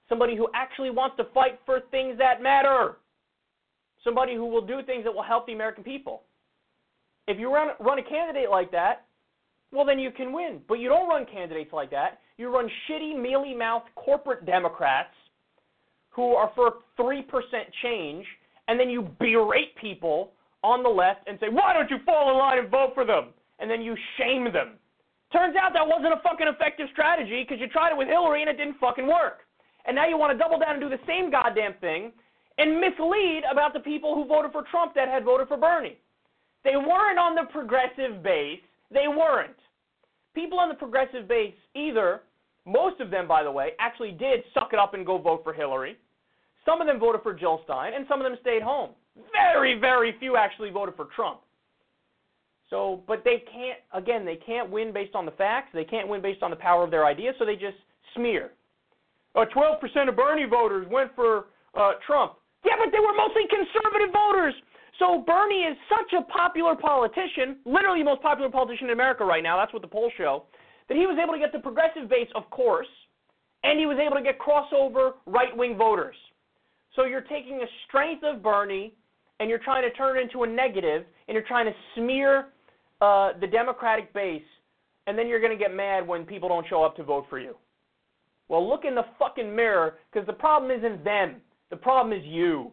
somebody who actually wants to fight for things that matter, somebody who will do things that will help the American people. If you run, run a candidate like that, well, then you can win. But you don't run candidates like that. You run shitty, mealy-mouthed corporate Democrats who are for three percent change, and then you berate people on the left and say, why don't you fall in line and vote for them? And then you shame them. Turns out that wasn't a fucking effective strategy because you tried it with Hillary and it didn't fucking work. And now you want to double down and do the same goddamn thing and mislead about the people who voted for Trump that had voted for Bernie. They weren't on the progressive base. They weren't. People on the progressive base either, most of them, by the way, actually did suck it up and go vote for Hillary. Some of them voted for Jill Stein, and some of them stayed home. Very, very few actually voted for Trump. So, but they can't, again, they can't win based on the facts. They can't win based on the power of their ideas, so they just smear. Uh, twelve percent of Bernie voters went for uh, Trump. Yeah, but they were mostly conservative voters. So Bernie is such a popular politician, literally the most popular politician in America right now, that's what the polls show, that he was able to get the progressive base, of course, and he was able to get crossover right-wing voters. So you're taking a strength of Bernie, and you're trying to turn it into a negative, and you're trying to smear uh, the Democratic base, and then you're going to get mad when people don't show up to vote for you. Well, look in the fucking mirror, because the problem isn't them. The problem is you.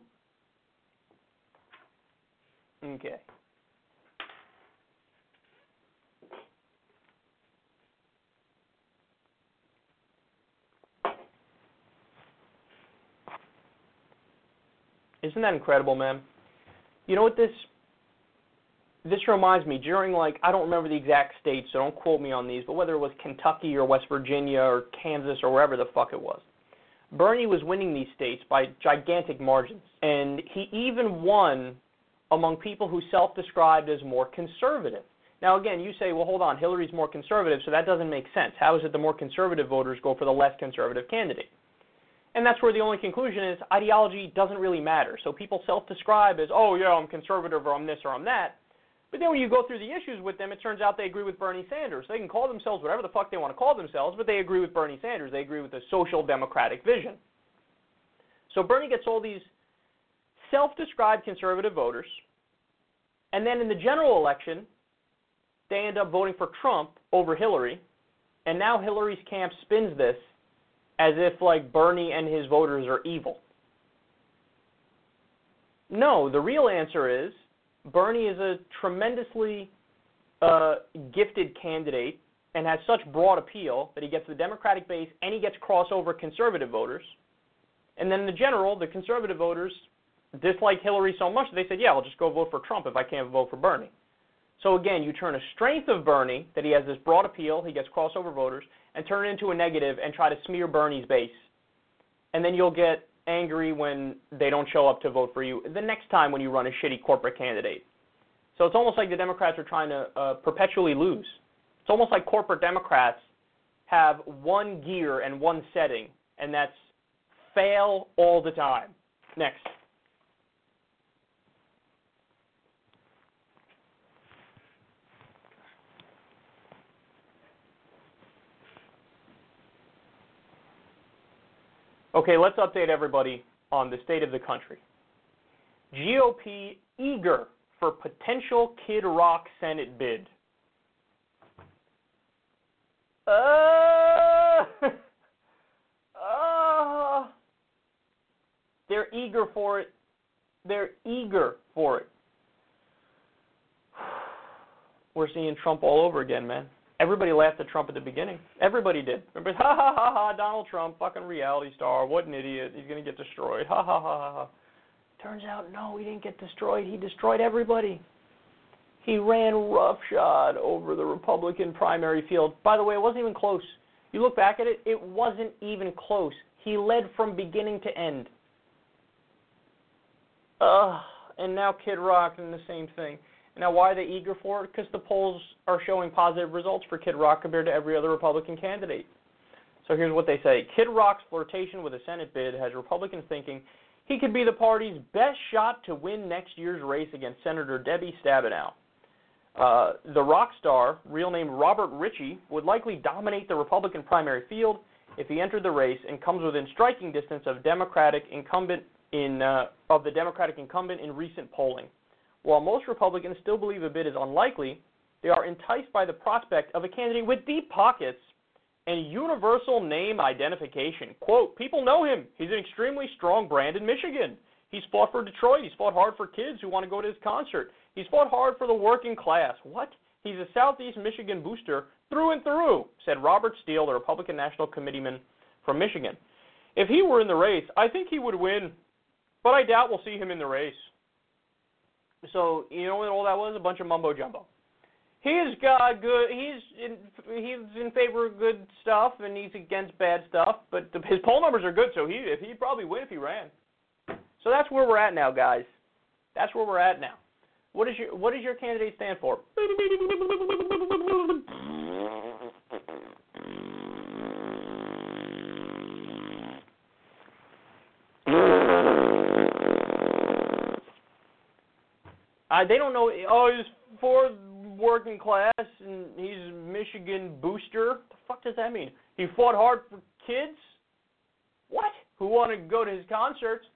Okay. Isn't that incredible, man? You know what this this reminds me, during, like, I don't remember the exact states, so don't quote me on these, but whether it was Kentucky or West Virginia or Kansas or wherever the fuck it was, Bernie was winning these states by gigantic margins. And he even won among people who self-described as more conservative. Now, again, you say, well, hold on, Hillary's more conservative, so that doesn't make sense. How is it the more conservative voters go for the less conservative candidate? And that's where the only conclusion is ideology doesn't really matter. So people self-describe as, oh, yeah, I'm conservative or I'm this or I'm that. But then when you go through the issues with them, it turns out they agree with Bernie Sanders. They can call themselves whatever the fuck they want to call themselves, but they agree with Bernie Sanders. They agree with the social democratic vision. So Bernie gets all these self-described conservative voters, and then in the general election, they end up voting for Trump over Hillary, and now Hillary's camp spins this as if, like, Bernie and his voters are evil. No, the real answer is Bernie is a tremendously uh, gifted candidate and has such broad appeal that he gets the Democratic base and he gets crossover conservative voters. And then in the general, the conservative voters dislike Hillary so much that they said, yeah, I'll just go vote for Trump if I can't vote for Bernie. So again, you turn a strength of Bernie, that he has this broad appeal, he gets crossover voters, and turn it into a negative and try to smear Bernie's base. And then you'll get angry when they don't show up to vote for you the next time when you run a shitty corporate candidate. So it's almost like the Democrats are trying to uh, perpetually lose. It's almost like corporate Democrats have one gear and one setting, and that's fail all the time. Next. Okay, let's update everybody on the state of the country. G O P eager for potential Kid Rock Senate bid. Uh, uh, they're eager for it. They're eager for it. We're seeing Trump all over again, man. Everybody laughed at Trump at the beginning. Everybody did. Remember, ha, ha, ha, ha, Donald Trump, fucking reality star. What an idiot. He's going to get destroyed. Ha, ha, ha, ha, ha. Turns out, no, he didn't get destroyed. He destroyed everybody. He ran roughshod over the Republican primary field. By the way, it wasn't even close. You look back at it, it wasn't even close. He led from beginning to end. Ugh. And now Kid Rock and the same thing. Now, why are they eager for it? Because the polls are showing positive results for Kid Rock compared to every other Republican candidate. So here's what they say. Kid Rock's flirtation with a Senate bid has Republicans thinking he could be the party's best shot to win next year's race against Senator Debbie Stabenow. Uh, the rock star, real name Robert Ritchie, would likely dominate the Republican primary field if he entered the race and comes within striking distance of Democratic incumbent in uh, of the Democratic incumbent in recent polling. While most Republicans still believe a bid is unlikely, they are enticed by the prospect of a candidate with deep pockets and universal name identification. Quote, people know him. He's an extremely strong brand in Michigan. He's fought for Detroit. He's fought hard for kids who want to go to his concert. He's fought hard for the working class. What? He's a Southeast Michigan booster through and through, said Robert Steele, the Republican National Committeeman from Michigan. If he were in the race, I think he would win, but I doubt we'll see him in the race. So, you know what all that was? A bunch of mumbo-jumbo. He's got good. He's in. He's in favor of good stuff, and he's against bad stuff. But the, his poll numbers are good, so he if he'd probably win if he ran. So that's where we're at now, guys. That's where we're at now. What is your What does your candidate stand for? Uh, they don't know. Oh, he's for working class, and he's a Michigan booster. What the fuck does that mean? He fought hard for kids? What? Who want to go to his concerts?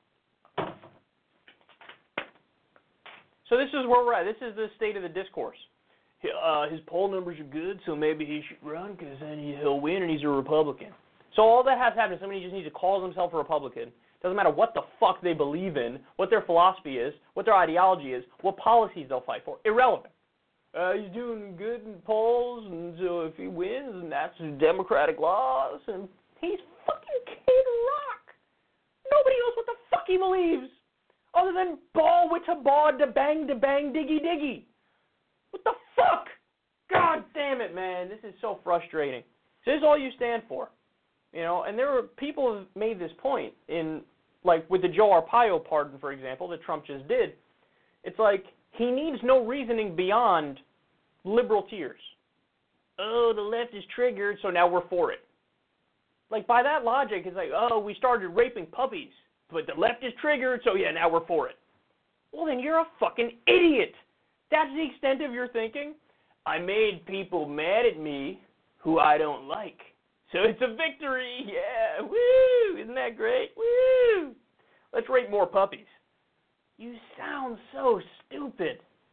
So this is where we're at. This is the state of the discourse. Uh, his poll numbers are good, so maybe he should run because then he'll win and he's a Republican. So all that has to happen is somebody just needs to call themselves a Republican. Doesn't matter what the fuck they believe in, what their philosophy is, what their ideology is, what policies they'll fight for. Irrelevant. Uh, he's doing good in polls, and so if he wins, and that's democratic laws, and he's fucking Kid Rock. Nobody knows what the fuck he believes, other than ball with a ball, da bang, da bang, diggy diggy. What the fuck? God damn it, man. This is so frustrating. So this is all you stand for. You know, and there are people who have made this point in, like, with the Joe Arpaio pardon, for example, that Trump just did. It's like he needs no reasoning beyond liberal tears. Oh, the left is triggered, so now we're for it. Like, by that logic, it's like, oh, we started raping puppies, but the left is triggered, so yeah, now we're for it. Well, then you're a fucking idiot. That's the extent of your thinking. I made people mad at me who I don't like. So it's a victory, yeah, woo, isn't that great, woo. Let's rape more puppies. You sound so stupid.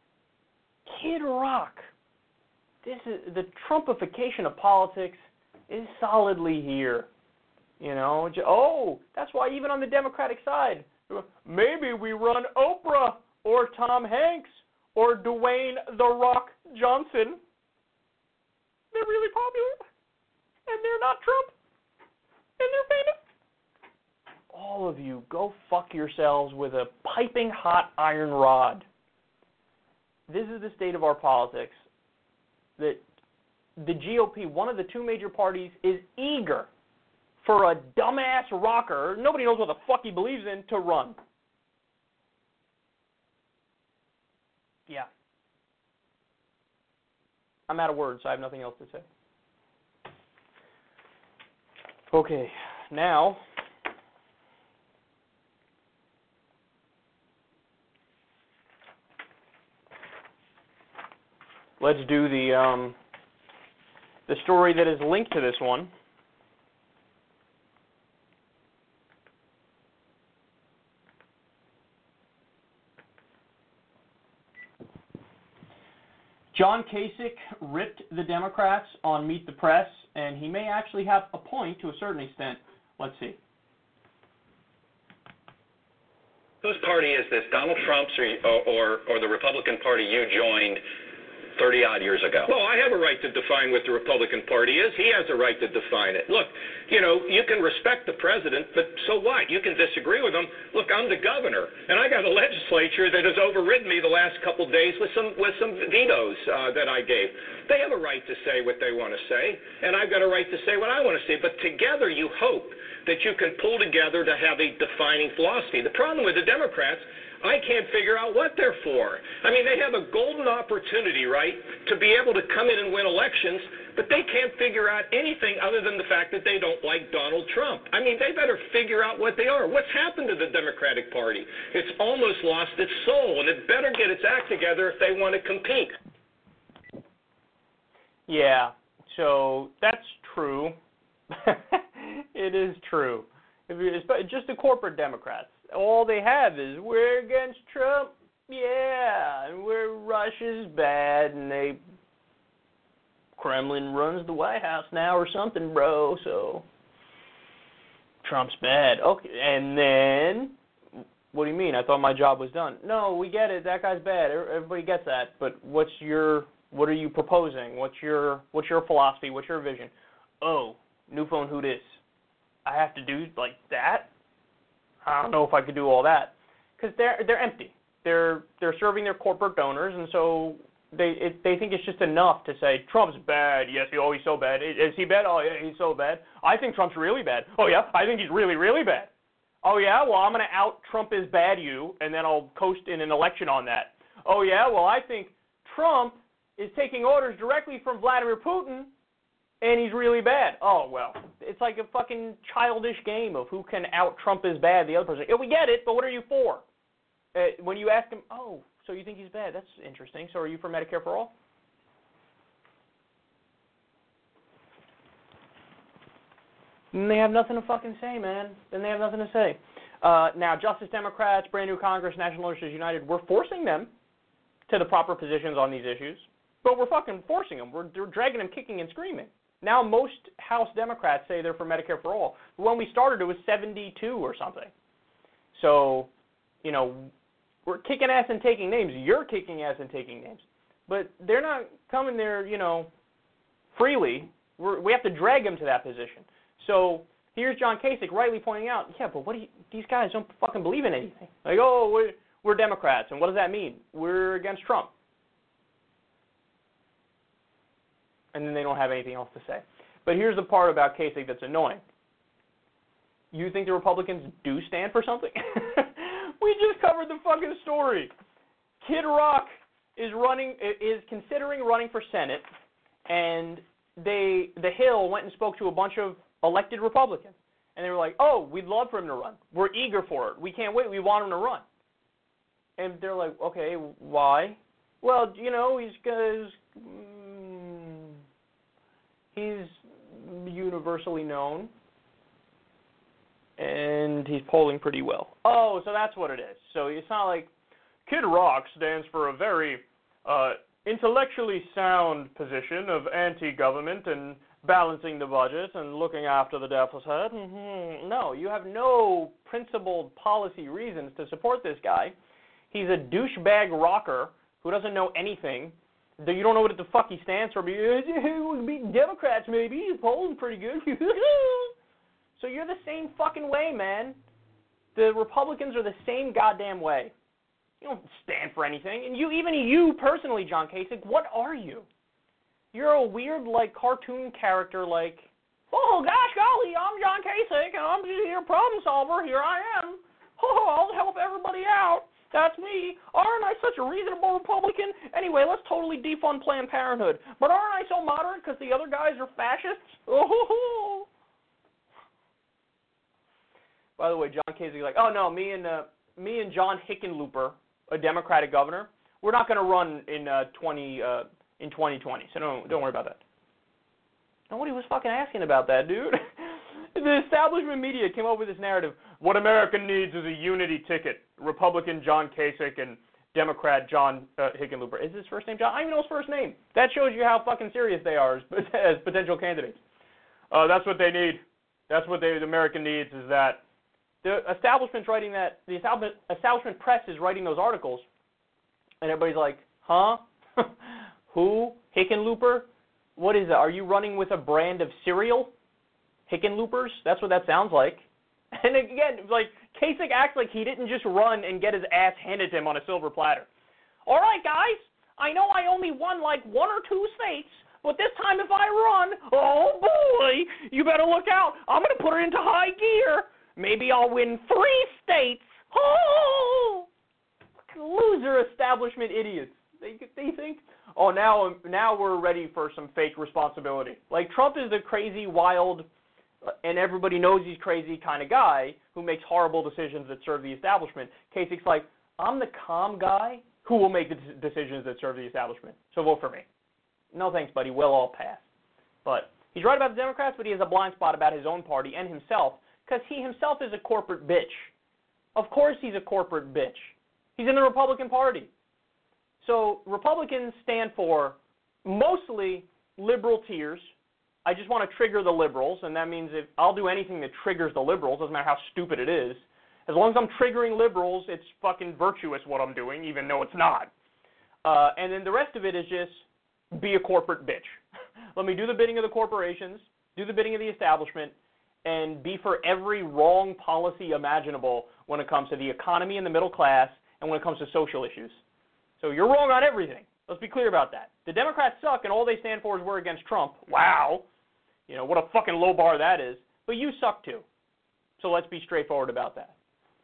Kid Rock, this is, the Trumpification of politics is solidly here. You know, oh, that's why even on the Democratic side, maybe we run Oprah or Tom Hanks or Dwayne The Rock Johnson. They're really popular. And they're not Trump, and they're famous. All of you, go fuck yourselves with a piping hot iron rod. This is the state of our politics. That the G O P, one of the two major parties, is eager for a dumbass rocker, nobody knows what the fuck he believes in, to run. Yeah. I'm out of words, so I have nothing else to say. Okay, now let's do the um, the story that is linked to this one. John Kasich ripped the Democrats on Meet the Press, and he may actually have a point to a certain extent. Let's see. Whose party is this, Donald Trump's or, or, or the Republican Party you joined thirty-odd years ago? Well, I have a right to define what the Republican Party is. He has a right to define it. Look, you know, you can respect the president, but so what? You can disagree with him. Look, I'm the governor, and I got a legislature that has overridden me the last couple days with some with some vetoes uh, that I gave. They have a right to say what they want to say, and I've got a right to say what I want to say. But together, you hope that you can pull together to have a defining philosophy. The problem with the Democrats, I can't figure out what they're for. I mean, they have a golden opportunity, right, to be able to come in and win elections, but they can't figure out anything other than the fact that they don't like Donald Trump. I mean, they better figure out what they are. What's happened to the Democratic Party? It's almost lost its soul, and it better get its act together if they want to compete. Yeah, so that's true. It is true. If you, just the corporate Democrats. All they have is, we're against Trump, yeah, and we're Russia's bad, and they, Kremlin runs the White House now or something, bro, so Trump's bad. Okay, and then, what do you mean? I thought my job was done. No, we get it, that guy's bad, everybody gets that, but what's your, what are you proposing? What's your, what's your philosophy? What's your vision? Oh, new phone, who dis? I have to do like that? I don't know if I could do all that, because they're they're empty. They're they're serving their corporate donors, and so they it, they think it's just enough to say Trump's bad. Yes, he, oh he's so bad. Is he bad? Oh yeah, he's so bad. I think Trump's really bad. Oh yeah, I think he's really really bad. Oh yeah, well I'm gonna out Trump is bad you, and then I'll coast in an election on that. Oh yeah, well I think Trump is taking orders directly from Vladimir Putin, and he's really bad. Oh, well, it's like a fucking childish game of who can out Trump is bad, the other person. Yeah, we get it, but what are you for? Uh, when you ask him, oh, so you think he's bad? That's interesting. So are you for Medicare for all? And they have nothing to fucking say, man. Then they have nothing to say. Uh, now, Justice Democrats, Brand New Congress, National Lawyers United, we're forcing them to the proper positions on these issues, but we're fucking forcing them. We're, we're dragging them kicking and screaming. Now most House Democrats say they're for Medicare for all. When we started, it was seventy-two or something. So, you know, we're kicking ass and taking names. You're kicking ass and taking names. But they're not coming there, you know, freely. We're, we have to drag them to that position. So here's John Kasich rightly pointing out, yeah, but what do you, these guys don't fucking believe in anything. Like, oh, we're, we're Democrats, and what does that mean? We're against Trump. And then they don't have anything else to say. But here's the part about Kasich that's annoying. You think the Republicans do stand for something? We just covered the fucking story. Kid Rock is running, is considering running for Senate, and they, the Hill went and spoke to a bunch of elected Republicans, and they were like, "Oh, we'd love for him to run. We're eager for it. We can't wait. We want him to run." And they're like, "Okay, why?" Well, you know, he's because. He's universally known, and he's polling pretty well. Oh, so that's what it is. So it's not like Kid Rock stands for a very uh, intellectually sound position of anti-government and balancing the budget and looking after the deficit. Mm-hmm. No, you have no principled policy reasons to support this guy. He's a douchebag rocker who doesn't know anything. You don't know what the fuck he stands for. We'll beat Democrats, maybe. He's polling pretty good. So you're the same fucking way, man. The Republicans are the same goddamn way. You don't stand for anything. And you, even you personally, John Kasich, what are you? You're a weird, like, cartoon character, like, oh, gosh, golly, I'm John Kasich, and I'm just here problem solver. Here I am. Oh, I'll help everybody out. That's me. Aren't I such a reasonable Republican? Anyway, let's totally defund Planned Parenthood. But aren't I so moderate because the other guys are fascists? Oh. By the way, John Kasich is like, oh no, me and uh, me and John Hickenlooper, a Democratic governor, we're not going to run in uh, twenty uh, in twenty twenty. So don't don't worry about that. Nobody was fucking asking about that, dude. The establishment media came up with this narrative. What America needs is a unity ticket. Republican John Kasich and Democrat John uh, Hickenlooper. Is his first name John? I don't even know his first name. That shows you how fucking serious they are as, as potential candidates. Uh, that's what they need. That's what they, the America needs is that. The establishment's writing that. The establishment, establishment press is writing those articles. And everybody's like, huh? Who? Hickenlooper? What is it? Are you running with a brand of cereal? Hickenloopers? That's what that sounds like. And again, like, Kasich acts like he didn't just run and get his ass handed to him on a silver platter. All right, guys, I know I only won like one or two states, but this time if I run, oh boy, you better look out. I'm going to put it into high gear. Maybe I'll win three states. Oh, loser establishment idiots. They they think, oh, now now we're ready for some fake responsibility. Like, Trump is a crazy, wild, and everybody knows he's crazy kind of guy who makes horrible decisions that serve the establishment. Kasich's like, I'm the calm guy who will make the decisions that serve the establishment. So vote for me. No thanks, buddy. We'll all pass. But He's right about the Democrats, but he has a blind spot about his own party and himself, because he himself is a corporate bitch. Of course he's a corporate bitch. He's in the Republican Party. So Republicans stand for mostly liberal tears. I just want to trigger the liberals, and that means if I'll do anything that triggers the liberals, doesn't matter how stupid it is. As long as I'm triggering liberals, it's fucking virtuous what I'm doing, even though it's not. Uh, and then the rest of it is just be a corporate bitch. Let me do the bidding of the corporations, do the bidding of the establishment, and be for every wrong policy imaginable when it comes to the economy and the middle class and when it comes to social issues. So you're wrong on everything. Let's be clear about that. The Democrats suck, and all they stand for is we're against Trump. Wow. You know, what a fucking low bar that is. But you suck too. So let's be straightforward about that.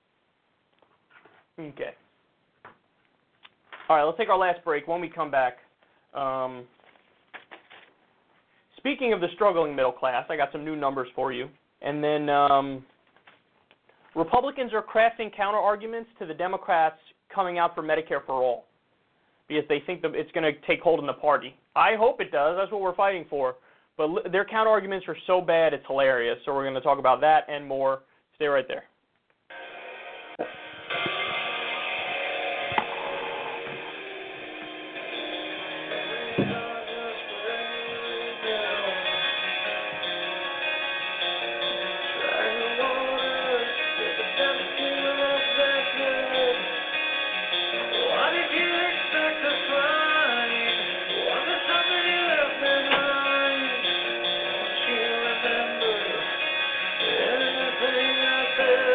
Okay. All right, let's take our last break. When we come back, um, speaking of the struggling middle class, I got some new numbers for you. And then um, Republicans are crafting counter-arguments to the Democrats coming out for Medicare for All because they think that it's going to take hold in the party. I hope it does. That's what we're fighting for. But li- their counter-arguments are so bad, it's hilarious. So we're going to talk about that and more. Stay right there. Remember anything I said.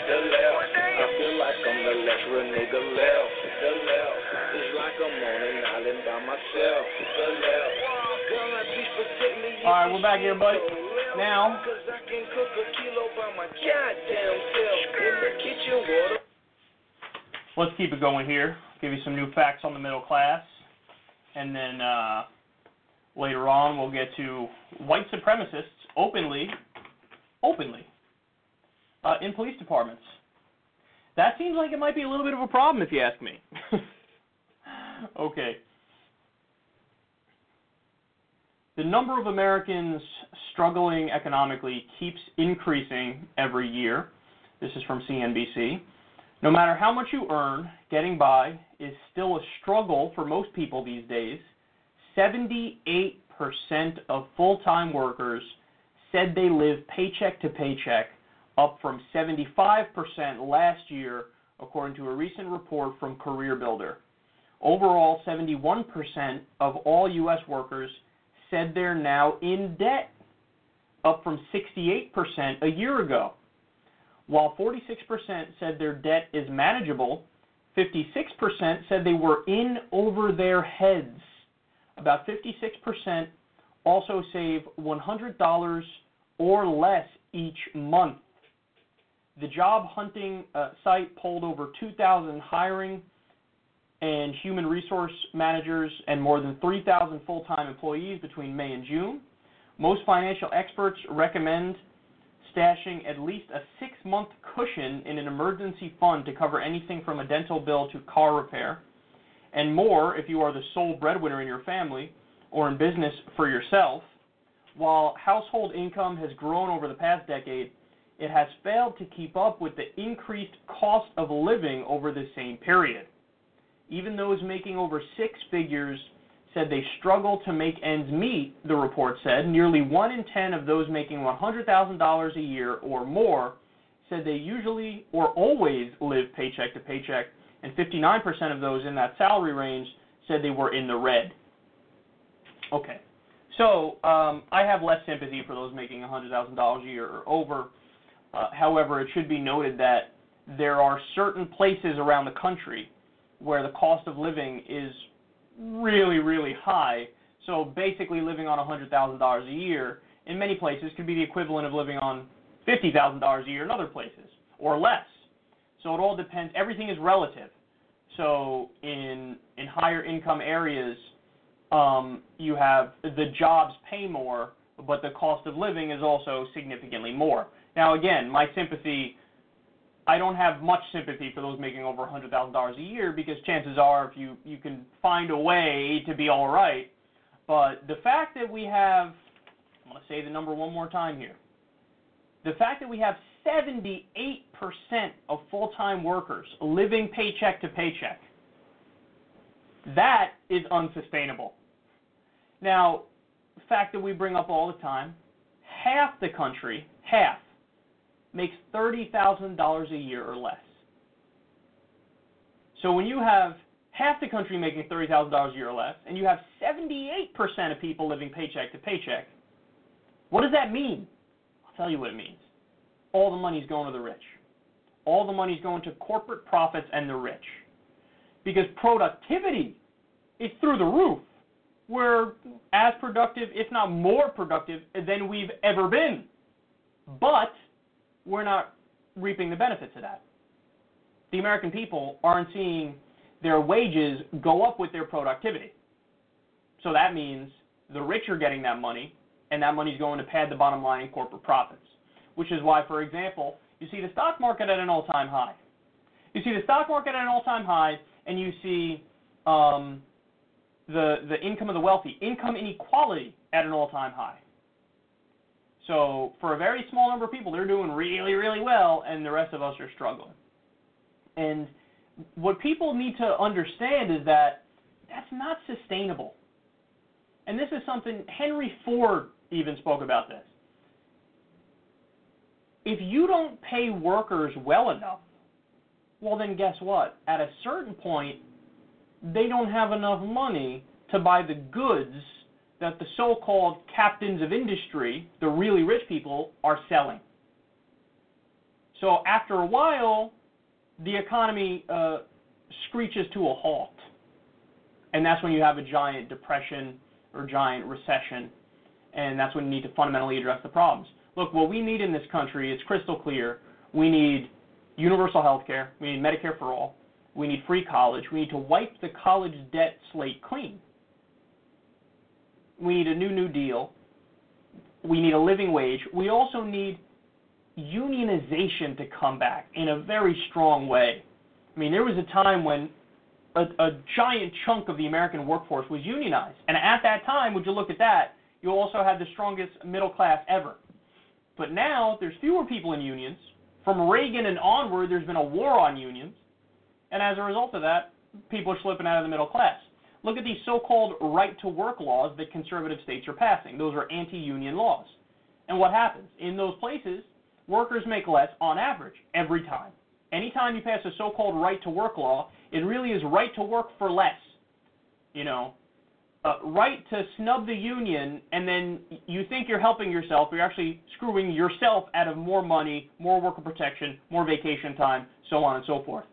the left. I feel like I'm the left real nigga left, the left. It's like I'm on an island by myself, the left. God, please protect me. All right, we're back here, buddy. Now, Cause I can cook a kilo by my goddamn self in the kitchen water. let's keep it going here. Give you some new facts on the middle class. And then uh, later on, we'll get to white supremacists openly, openly, uh, in police departments. That seems like it might be a little bit of a problem, if you ask me. Okay. The number of Americans struggling economically keeps increasing every year. This is from C N B C. No matter how much you earn, getting by is still a struggle for most people these days. seventy-eight percent of full-time workers said they live paycheck to paycheck, up from seventy-five percent last year, according to a recent report from CareerBuilder. Overall, seventy-one percent of all U S workers said they're now in debt, up from sixty-eight percent a year ago. While forty-six percent said their debt is manageable, fifty-six percent said they were in over their heads. About fifty-six percent also save one hundred dollars or less each month. The job hunting uh, site polled over two thousand hiring and human resource managers and more than three thousand full-time employees between May and June. Most financial experts recommend stashing at least a six-month cushion in an emergency fund to cover anything from a dental bill to car repair, and more if you are the sole breadwinner in your family or in business for yourself. While household income has grown over the past decade, it has failed to keep up with the increased cost of living over the same period. Even those making over six figures said they struggle to make ends meet, the report said. Nearly one in ten of those making one hundred thousand dollars a year or more said they usually or always live paycheck to paycheck, and fifty-nine percent of those in that salary range said they were in the red. Okay, so um, I have less sympathy for those making one hundred thousand dollars a year or over. Uh, however, it should be noted that there are certain places around the country where the cost of living is really, really high. So basically living on one hundred thousand dollars a year in many places could be the equivalent of living on fifty thousand dollars a year in other places, or less. So it all depends. Everything is relative. So in in higher income areas, um, you have the jobs pay more, but the cost of living is also significantly more. Now again, my sympathy, I don't have much sympathy for those making over one hundred thousand dollars a year, because chances are if you, you can find a way to be all right. But the fact that we have, I'm going to say the number one more time here, the fact that we have seventy-eight percent of full-time workers living paycheck to paycheck, that is unsustainable. Now, the fact that we bring up all the time, half the country, half, makes thirty thousand dollars a year or less. So when you have half the country making thirty thousand dollars a year or less, and you have seventy-eight percent of people living paycheck to paycheck, what does that mean? I'll tell you what it means. All the money's going to the rich. All the money's going to corporate profits and the rich. Because productivity is through the roof. We're as productive, if not more productive, than we've ever been. But we're not reaping the benefits of that. The American people aren't seeing their wages go up with their productivity. So that means the rich are getting that money, and that money's going to pad the bottom line in corporate profits. Which is why, for example, you see the stock market at an all-time high. You see the stock market at an all-time high, and you see um, the, the income of the wealthy, income inequality at an all-time high. So for a very small number of people, they're doing really, really well, and the rest of us are struggling. And what people need to understand is that that's not sustainable. And this is something, Henry Ford even spoke about this. If you don't pay workers well enough, well then guess what? At a certain point, they don't have enough money to buy the goods that the so-called captains of industry, the really rich people, are selling. So after a while, the economy uh, screeches to a halt. And that's when you have a giant depression or giant recession. And that's when you need to fundamentally address the problems. Look, what we need in this country, it's crystal clear. We need universal health care. We need Medicare for all. We need free college. We need to wipe the college debt slate clean. We need a new New Deal. We need a living wage. We also need unionization to come back in a very strong way. I mean, there was a time when a, a giant chunk of the American workforce was unionized. And at that time, would you look at that, you also had the strongest middle class ever. But now, there's fewer people in unions. From Reagan and onward, there's been a war on unions. And as a result of that, people are slipping out of the middle class. Look at these so-called right-to-work laws that conservative states are passing. Those are anti-union laws. And what happens? In those places, workers make less on average every time. Anytime you pass a so-called right-to-work law, it really is right to work for less. You know, uh, right to snub the union, and then you think you're helping yourself, but you're actually screwing yourself out of more money, more worker protection, more vacation time, so on and so forth.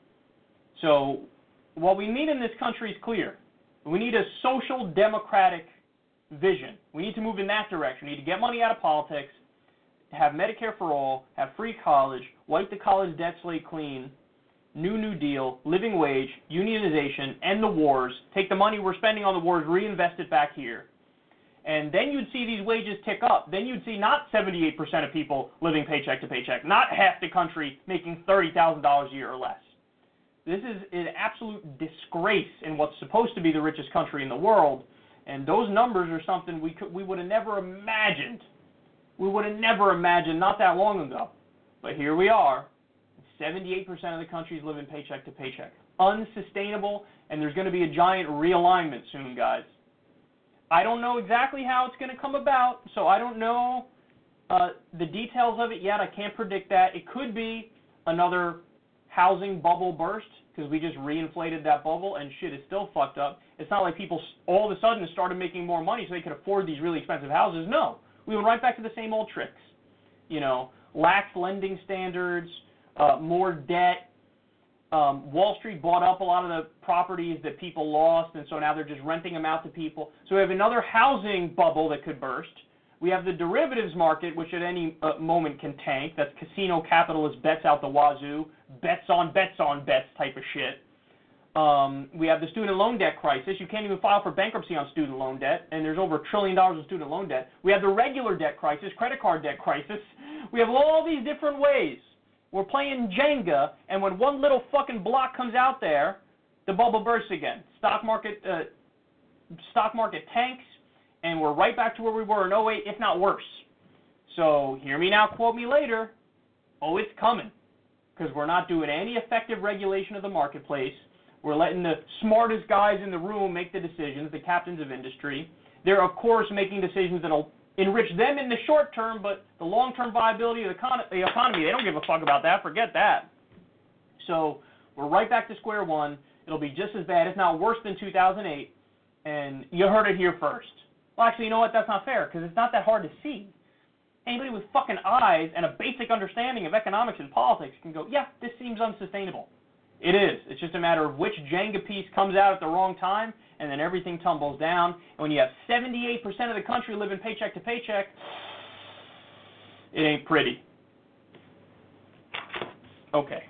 So what we need in this country is clear. We need a social democratic vision. We need to move in that direction. We need to get money out of politics, have Medicare for all, have free college, wipe the college debt slate clean, new New Deal, living wage, unionization, end the wars, take the money we're spending on the wars, reinvest it back here. And then you'd see these wages tick up. Then you'd see not seventy-eight percent of people living paycheck to paycheck, not half the country making thirty thousand dollars a year or less. This is an absolute disgrace in what's supposed to be the richest country in the world, and those numbers are something we could, we would have never imagined. We would have never imagined not that long ago. But here we are. seventy-eight percent of the country is living paycheck to paycheck. Unsustainable, and there's going to be a giant realignment soon, guys. I don't know exactly how it's going to come about, so I don't know uh, the details of it yet. I can't predict that. It could be another housing bubble burst because we just reinflated that bubble and shit is still fucked up. It's not like people all of a sudden started making more money so they could afford these really expensive houses. No. We went right back to the same old tricks. You know, lax lending standards, uh, more debt. Um, Wall Street bought up a lot of the properties that people lost, and so now they're just renting them out to people. So we have another housing bubble that could burst. We have the derivatives market, which at any uh, moment can tank. That's casino capitalist bets out the wazoo, bets on bets on bets type of shit. Um, we have the student loan debt crisis. You can't even file for bankruptcy on student loan debt, and there's over a trillion dollars in student loan debt. We have the regular debt crisis, credit card debt crisis. We have all these different ways. We're playing Jenga, and when one little fucking block comes out there, the bubble bursts again. Stock market, uh, stock market tanks, and we're right back to where we were in oh eight, if not worse. So hear me now, quote me later. Oh, it's coming, because we're not doing any effective regulation of the marketplace. We're letting the smartest guys in the room make the decisions, the captains of industry. They're, of course, making decisions that will enrich them in the short term, but the long-term viability of the, con- the economy, they don't give a fuck about that. Forget that. So we're right back to square one. It'll be just as bad, if not worse than two thousand eight, and you heard it here first. Well, actually, you know what? That's not fair, because it's not that hard to see. Anybody with fucking eyes and a basic understanding of economics and politics can go, yeah, this seems unsustainable. It is. It's just a matter of which Jenga piece comes out at the wrong time, and then everything tumbles down. And when you have seventy-eight percent of the country living paycheck to paycheck, it ain't pretty. Okay.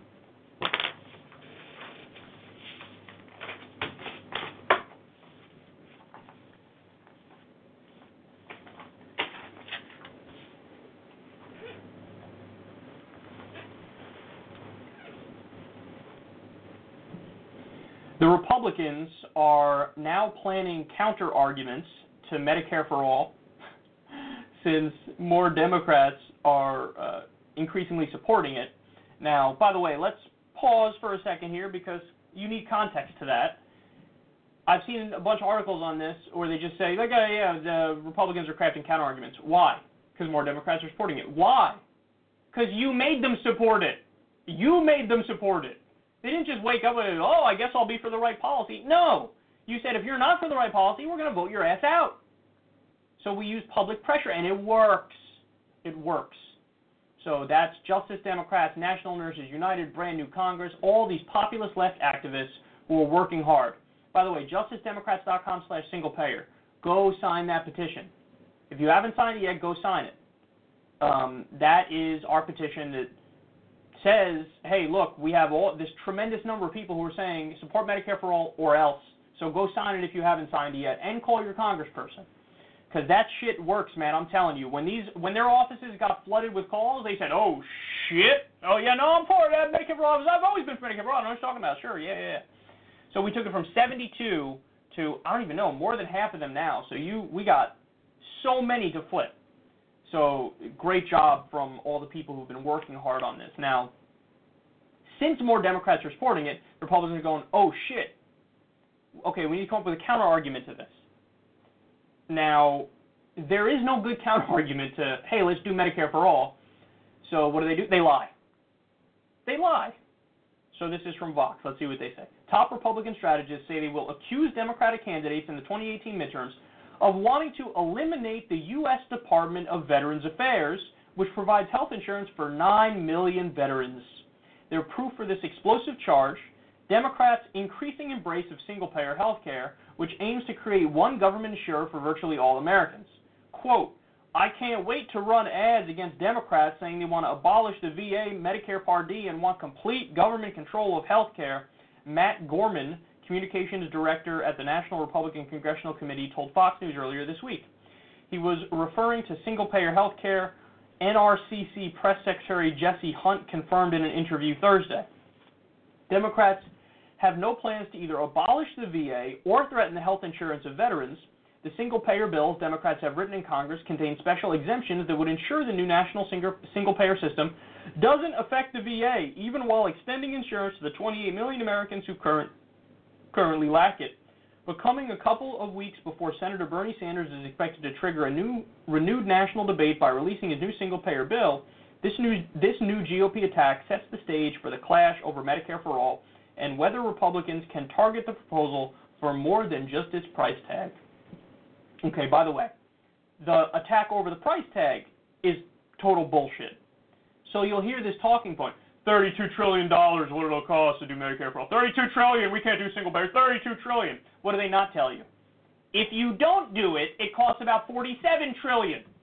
The Republicans are now planning counter-arguments to Medicare for All since more Democrats are uh, increasingly supporting it. Now, by the way, let's pause for a second here because you need context to that. I've seen a bunch of articles on this where they just say, like, uh, yeah, the Republicans are crafting counter-arguments. Why? Because more Democrats are supporting it. Why? Because you made them support it. You made them support it. They didn't just wake up and, oh, I guess I'll be for the right policy. No. You said, if you're not for the right policy, we're going to vote your ass out. So we use public pressure, and it works. It works. So that's Justice Democrats, National Nurses United, Brand New Congress, all these populist left activists who are working hard. By the way, justice democrats dot com slash single payer. Go sign that petition. If you haven't signed it yet, go sign it. Um, that is our petition that says, hey, look, we have all this tremendous number of people who are saying support Medicare for all or else. So go sign it if you haven't signed it yet, and call your congressperson. Because that shit works, man, I'm telling you. When these, when their offices got flooded with calls, they said, oh, shit. Oh, yeah, no, I'm for it. Medicare for all. I've always been for Medicare for all. I know what you're talking about. Sure, yeah, yeah, yeah. So we took it from seventy-two to, I don't even know, more than half of them now. So you, we got so many to flip. So great job from all the people who've been working hard on this. Now, since more Democrats are supporting it, Republicans are going, oh, shit. Okay, we need to come up with a counter-argument to this. Now, there is no good counter-argument to, hey, let's do Medicare for all. So what do they do? They lie. They lie. So this is from Vox. Let's see what they say. Top Republican strategists say they will accuse Democratic candidates in the twenty eighteen midterms of wanting to eliminate the U S Department of Veterans Affairs, which provides health insurance for nine million veterans. Their proof for this explosive charge, Democrats' increasing embrace of single-payer health care, which aims to create one government insurer for virtually all Americans. Quote, I can't wait to run ads against Democrats saying they want to abolish the V A, Medicare Part D, and want complete government control of health care, Matt Gorman, communications director at the National Republican Congressional Committee, told Fox News earlier this week. He was referring to single-payer health care. N R C C Press Secretary Jesse Hunt confirmed in an interview Thursday. Democrats have no plans to either abolish the V A or threaten the health insurance of veterans. The single-payer bills Democrats have written in Congress contain special exemptions that would ensure the new national single-payer system doesn't affect the V A, even while extending insurance to the twenty-eight million Americans who current, currently lack it. But coming a couple of weeks before Senator Bernie Sanders is expected to trigger a new, renewed national debate by releasing his new single-payer bill, this new, this new G O P attack sets the stage for the clash over Medicare for all and whether Republicans can target the proposal for more than just its price tag. Okay, by the way, the attack over the price tag is total bullshit. So you'll hear this talking point, thirty-two trillion dollars, what it'll cost to do Medicare for all. thirty-two trillion dollars, we can't do single payer. thirty-two trillion dollars. What do they not tell you? If you don't do it, it costs about forty-seven trillion dollars.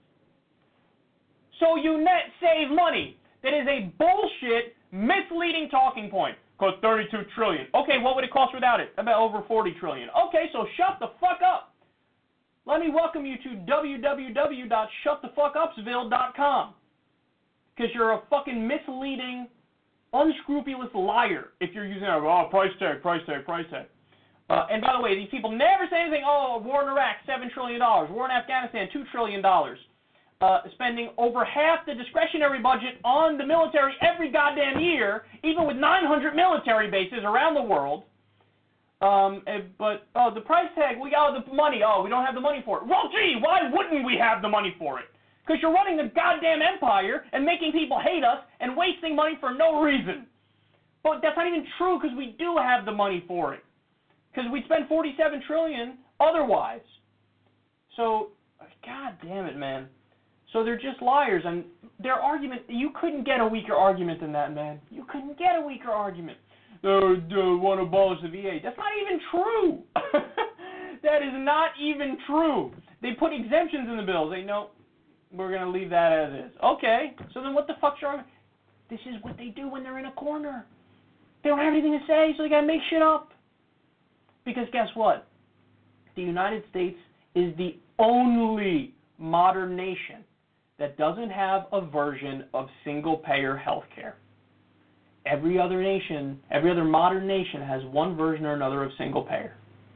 So you net save money. That is a bullshit, misleading talking point. Cost thirty-two trillion dollars. Okay, what would it cost without it? About over forty trillion dollars. Okay, so shut the fuck up. Let me welcome you to w w w dot shut the fuck upsville dot com. Because you're a fucking misleading, unscrupulous liar if you're using a oh, price tag, price tag, price tag. Uh, and by the way, these people never say anything, oh, war in Iraq, seven trillion dollars. War in Afghanistan, two trillion dollars. Uh, spending over half the discretionary budget on the military every goddamn year, even with nine hundred military bases around the world. Um, but, oh, the price tag, we got the money. Oh, we don't have the money for it. Well, gee, why wouldn't we have the money for it? Because you're running a goddamn empire and making people hate us and wasting money for no reason. But that's not even true because we do have the money for it. Because we'd spend forty-seven trillion dollars otherwise. So, god damn it, man. So they're just liars, and their argument, you couldn't get a weaker argument than that, man. You couldn't get a weaker argument. They uh, want to abolish the V A. That's not even true. That is not even true. They put exemptions in the bill. They know we're going to leave that as is. Okay, so then what the fuck's your argument? This is what they do when they're in a corner. They don't have anything to say, so they got to make shit up. Because guess what? The United States is the only modern nation that doesn't have a version of single-payer health care. Every other nation, every other modern nation has one version or another of single-payer.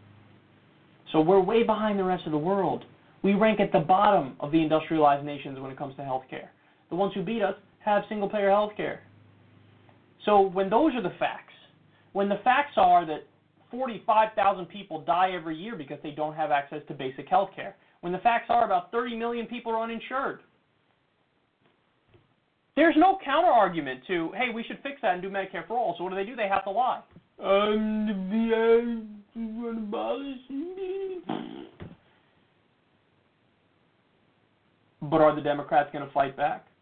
So we're way behind the rest of the world. We rank at the bottom of the industrialized nations when it comes to health care. The ones who beat us have single-payer health care. So when those are the facts, when the facts are that forty-five thousand people die every year because they don't have access to basic health care, when the facts are about thirty million people are uninsured, there's no counter-argument to, hey, we should fix that and do Medicare for all. So what do they do? They have to lie. Um, the V A is abolish. But are the Democrats going to fight back?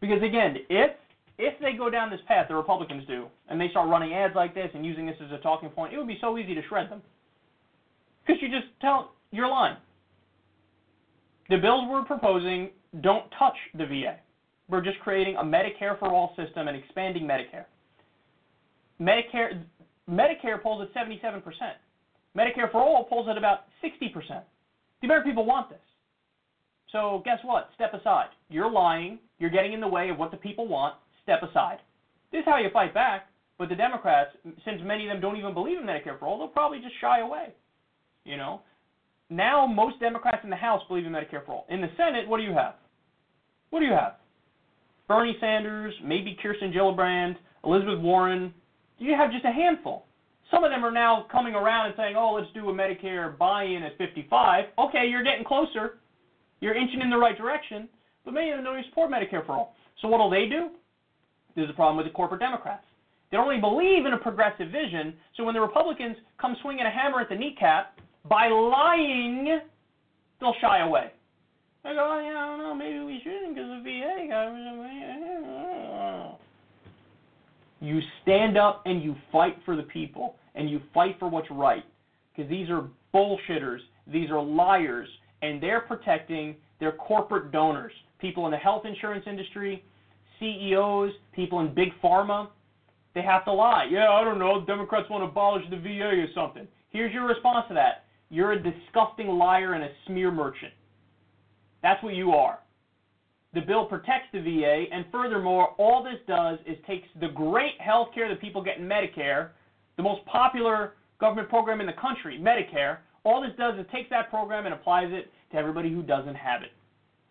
Because, again, if if they go down this path, the Republicans do, and they start running ads like this and using this as a talking point, it would be so easy to shred them. Because you just tell, you're lying. The bills we're proposing don't touch the V A. We're just creating a Medicare for all system and expanding Medicare. Medicare Medicare polls at seventy-seven percent. Medicare for all polls at about sixty percent. The American people want this. So guess what? Step aside. You're lying. You're getting in the way of what the people want. Step aside. This is how you fight back. But the Democrats, since many of them don't even believe in Medicare for all, they'll probably just shy away. You know? Now most Democrats in the House believe in Medicare for all. In the Senate, what do you have? What do you have? Bernie Sanders, maybe Kirsten Gillibrand, Elizabeth Warren. You have just a handful. Some of them are now coming around and saying, oh, let's do a Medicare buy-in at fifty-five. Okay, you're getting closer. You're inching in the right direction. But many of them don't even support Medicare for all. So what will they do? There's a problem with the corporate Democrats. They don't really believe in a progressive vision, so when the Republicans come swinging a hammer at the kneecap, by lying, they'll shy away. They go, oh, yeah, I don't know, maybe we shouldn't because the V A got... You stand up and you fight for the people, and you fight for what's right, because these are bullshitters, these are liars, and they're protecting their corporate donors, people in the health insurance industry, C E Os, people in big pharma. They have to lie. Yeah, I don't know, Democrats want to abolish the V A or something. Here's your response to that. You're a disgusting liar and a smear merchant. That's what you are. The bill protects the V A, and furthermore, all this does is takes the great health care that people get in Medicare, the most popular government program in the country, Medicare. All this does is takes that program and applies it to everybody who doesn't have it.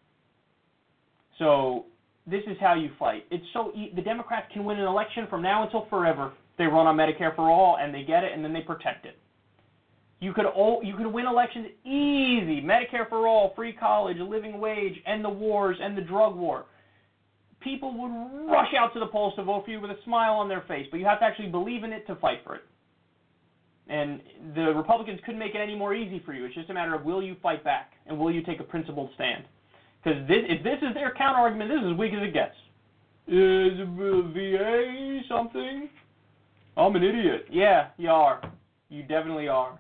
So this is how you fight. It's so e- the Democrats can win an election from now until forever. They run on Medicare for all, and they get it, and then they protect it. You could all, you could win elections easy. Medicare for all, free college, a living wage, end the wars, end the drug war. People would rush out to the polls to vote for you with a smile on their face, but you have to actually believe in it to fight for it. And the Republicans couldn't make it any more easy for you. It's just a matter of will you fight back, and will you take a principled stand. Because if this is their counter-argument, this is as weak as it gets. Is the V A something? I'm an idiot. Yeah, you are. You definitely are.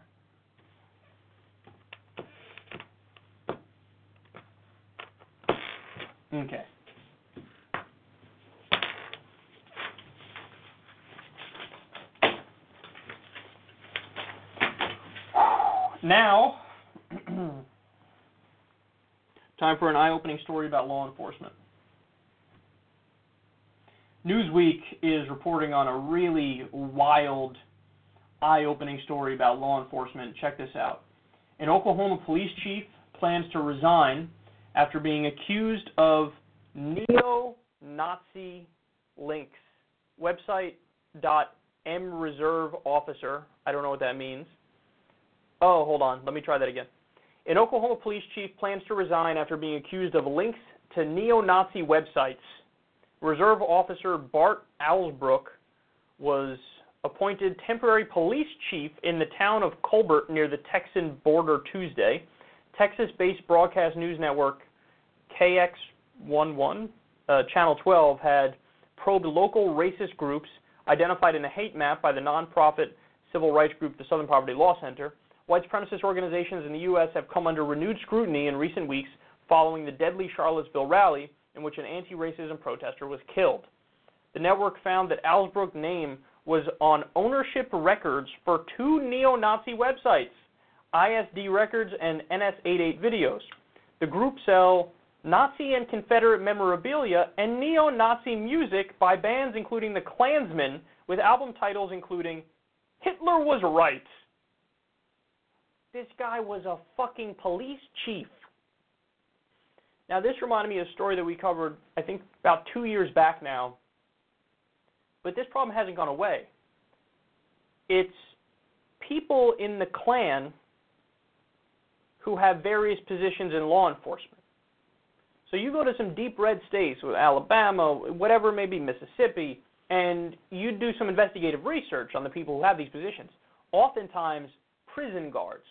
Okay. Now, time for an eye-opening story about law enforcement. Newsweek is reporting on a really wild, eye-opening story about law enforcement. Check this out. An Oklahoma police chief plans to resign after being accused of neo-Nazi links. Website dot m reserve officer. I don't know what that means. Oh, hold on. Let me try that again. An Oklahoma police chief plans to resign after being accused of links to neo-Nazi websites. Reserve Officer Bart Alsbrook was appointed temporary police chief in the town of Colbert near the Texan border Tuesday. Texas-based broadcast news network K X eleven, uh, Channel twelve, had probed local racist groups identified in a hate map by the nonprofit civil rights group the Southern Poverty Law Center. White supremacist organizations in the U S have come under renewed scrutiny in recent weeks following the deadly Charlottesville rally in which an anti-racism protester was killed. The network found that Alsbrook's name was on ownership records for two neo-Nazi websites, I S D Records and N S eighty-eight Videos. The group sell Nazi and Confederate memorabilia and neo-Nazi music by bands including the Klansmen, with album titles including Hitler Was Right. This guy was a fucking police chief. Now, this reminded me of a story that we covered, I think, about two years back now. But this problem hasn't gone away. It's people in the Klan who have various positions in law enforcement. So you go to some deep red states, with Alabama, whatever it may be, Mississippi, and you do some investigative research on the people who have these positions. Oftentimes, prison guards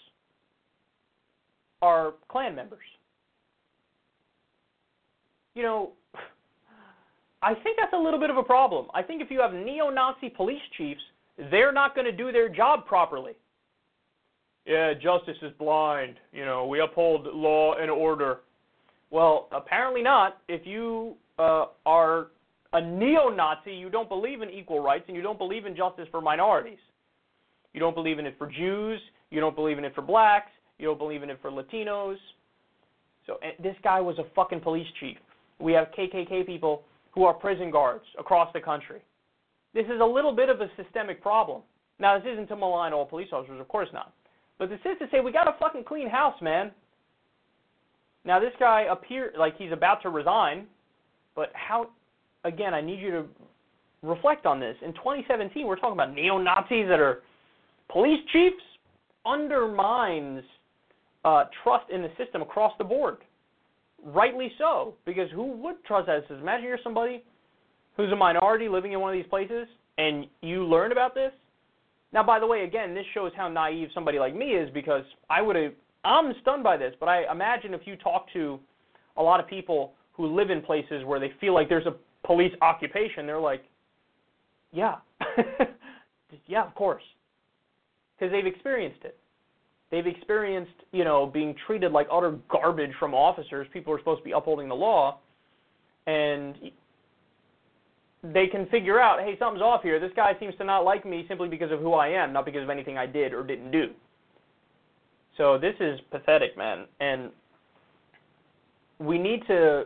are Klan members. You know, I think that's a little bit of a problem. I think if you have neo-Nazi police chiefs, they're not going to do their job properly. Yeah, justice is blind. You know, we uphold law and order. Well, apparently not. If you uh, are a neo-Nazi, you don't believe in equal rights, and you don't believe in justice for minorities. You don't believe in it for Jews. You don't believe in it for blacks. You don't believe in it for Latinos. So this guy was a fucking police chief. We have K K K people who are prison guards across the country. This is a little bit of a systemic problem. Now, this isn't to malign all police officers, of course not. But this is to say we got a fucking clean house, man. Now, this guy appears like he's about to resign, but how, again, I need you to reflect on this. In twenty seventeen, we're talking about neo-Nazis that are police chiefs, undermines uh, trust in the system across the board. Rightly so, because who would trust that? Imagine you're somebody who's a minority living in one of these places, and you learn about this. Now, by the way, again, this shows how naive somebody like me is, because I would have, I'm stunned by this, but I imagine if you talk to a lot of people who live in places where they feel like there's a police occupation, they're like, yeah, yeah, of course, because they've experienced it. They've experienced, you know, being treated like utter garbage from officers. People are supposed to be upholding the law, and they can figure out, hey, something's off here. This guy seems to not like me simply because of who I am, not because of anything I did or didn't do. So this is pathetic, man. And we need to,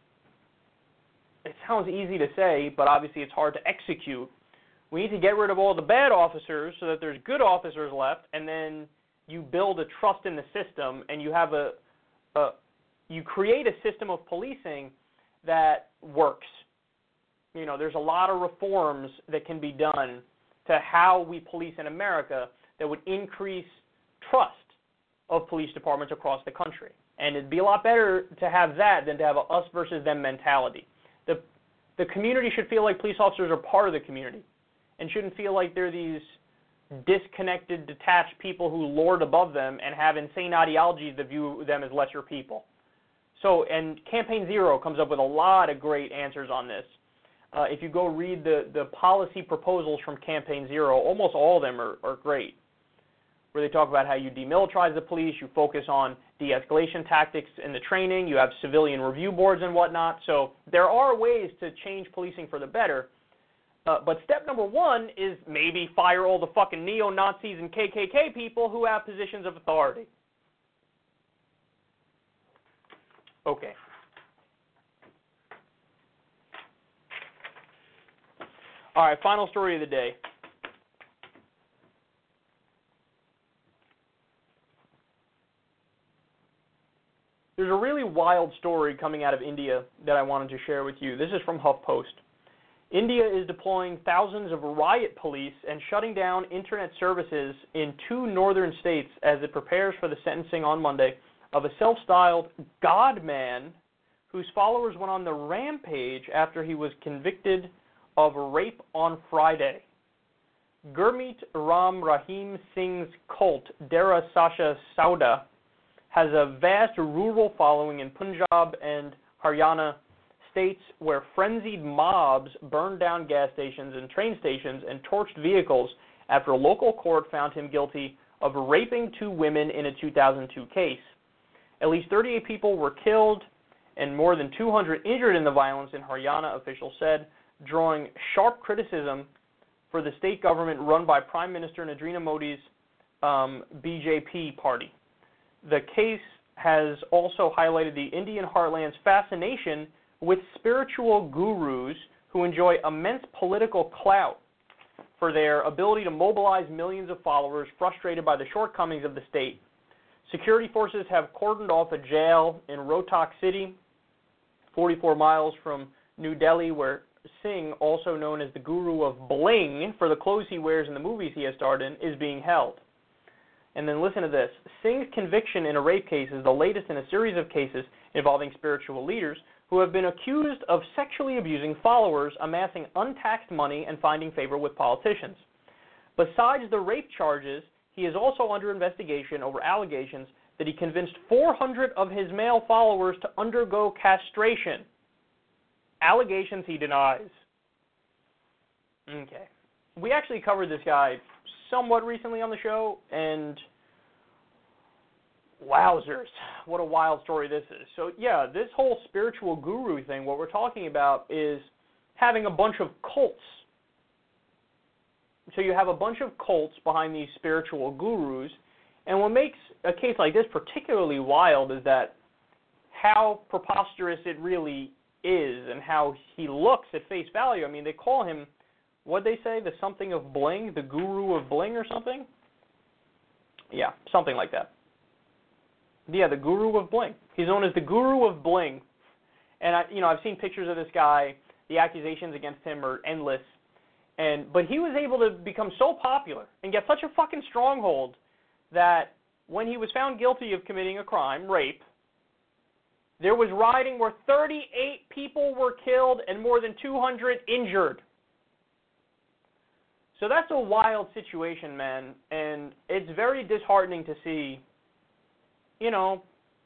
it sounds easy to say, but obviously it's hard to execute. We need to get rid of all the bad officers so that there's good officers left, and then you build a trust in the system, and you have a, a you create a system of policing that works. You know, there's a lot of reforms that can be done to how we police in America that would increase trust of police departments across the country. And it'd be a lot better to have that than to have a us versus them mentality. The the community should feel like police officers are part of the community and shouldn't feel like they're these disconnected, detached people who lord above them and have insane ideologies that view them as lesser people. So, and Campaign Zero comes up with a lot of great answers on this. Uh, if you go read the, the policy proposals from Campaign Zero, almost all of them are, are great, where they talk about how you demilitarize the police, you focus on de-escalation tactics in the training, you have civilian review boards and whatnot. So there are ways to change policing for the better. Uh, but step number one is maybe fire all the fucking neo-Nazis and K K K people who have positions of authority. Okay. All right, final story of the day. There's a really wild story coming out of India that I wanted to share with you. This is from HuffPost. India is deploying thousands of riot police and shutting down internet services in two northern states as it prepares for the sentencing on Monday of a self-styled God man whose followers went on the rampage after he was convicted of rape on Friday. Gurmeet Ram Rahim Singh's cult, Dera Sasha Sauda, has a vast rural following in Punjab and Haryana states where frenzied mobs burned down gas stations and train stations and torched vehicles after a local court found him guilty of raping two women in a two thousand two case. At least thirty-eight people were killed and more than two hundred injured in the violence in Haryana, officials said, drawing sharp criticism for the state government run by Prime Minister Narendra Modi's um, B J P party. The case has also highlighted the Indian heartland's fascination with spiritual gurus who enjoy immense political clout for their ability to mobilize millions of followers frustrated by the shortcomings of the state. Security forces have cordoned off a jail in Rohtak City, forty-four miles from New Delhi, where Singh, also known as the Guru of Bling for the clothes he wears in the movies he has starred in, is being held. And then listen to this. Singh's conviction in a rape case is the latest in a series of cases involving spiritual leaders who have been accused of sexually abusing followers, amassing untaxed money, and finding favor with politicians. Besides the rape charges, he is also under investigation over allegations that he convinced four hundred of his male followers to undergo castration. Allegations he denies. Okay. We actually covered this guy somewhat recently on the show, and wowzers, what a wild story this is. So, yeah, this whole spiritual guru thing, what we're talking about is having a bunch of cults. So you have a bunch of cults behind these spiritual gurus, and what makes a case like this particularly wild is that how preposterous it really is and how he looks at face value. I mean, they call him, what'd they say, the something of bling, the guru of bling or something? Yeah, something like that. Yeah, the guru of bling. He's known as the guru of bling. And, I, you know, I've seen pictures of this guy. The accusations against him are endless. And but he was able to become so popular and get such a fucking stronghold that when he was found guilty of committing a crime, rape, there was rioting where thirty-eight people were killed and more than two hundred injured. So that's a wild situation, man. And it's very disheartening to see, you know,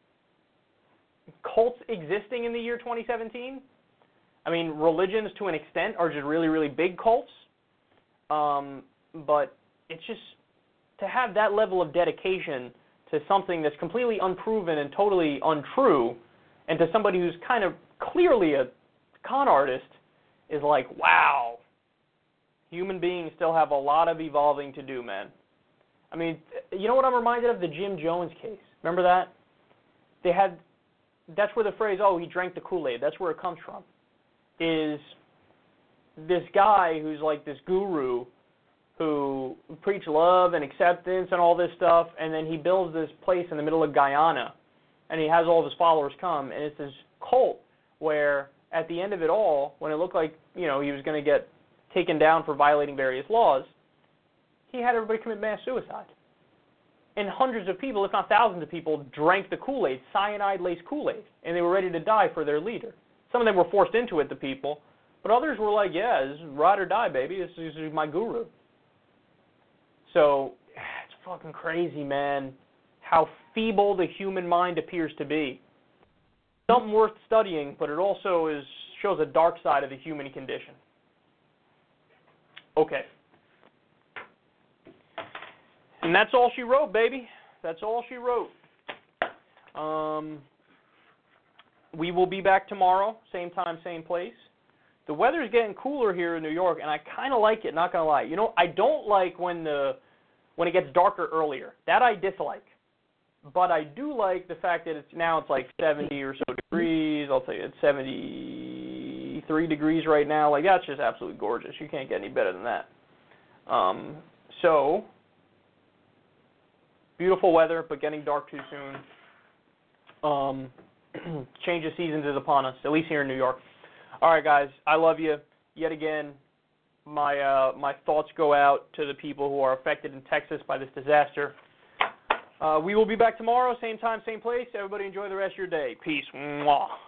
cults existing in the year twenty seventeen. I mean, religions to an extent are just really, really big cults. Um, but it's just to have that level of dedication to something that's completely unproven and totally untrue, and to somebody who's kind of clearly a con artist, is like, wow. Human beings still have a lot of evolving to do, man. I mean, you know what I'm reminded of? The Jim Jones case. Remember that? They had, that's where the phrase, oh, he drank the Kool-Aid, that's where it comes from. Is this guy who's like this guru who preached love and acceptance and all this stuff, and then he builds this place in the middle of Guyana, and he has all of his followers come, and it's this cult where at the end of it all, when it looked like, you know, he was going to get taken down for violating various laws, he had everybody commit mass suicide. And hundreds of people, if not thousands of people, drank the Kool-Aid, cyanide-laced Kool-Aid, and they were ready to die for their leader. Some of them were forced into it, the people, but others were like, yeah, this is ride or die, baby. This is, this is my guru. So it's fucking crazy, man, how feeble the human mind appears to be. Something worth studying, but it also is shows a dark side of the human condition. Okay. And that's all she wrote, baby. That's all she wrote. Um, we will be back tomorrow, same time, same place. The weather's getting cooler here in New York, and I kind of like it, not going to lie. You know, I don't like when the when it gets darker earlier. That I dislike. But I do like the fact that it's now it's like seventy or so degrees. I'll tell you, it's seventy-three degrees right now. Like, that's just absolutely gorgeous. You can't get any better than that. Um, so, beautiful weather, but getting dark too soon. Um, change of seasons is upon us, at least here in New York. All right, guys, I love you. Yet again, my uh, my thoughts go out to the people who are affected in Texas by this disaster. Uh, we will be back tomorrow, same time, same place. Everybody enjoy the rest of your day. Peace. Mwah.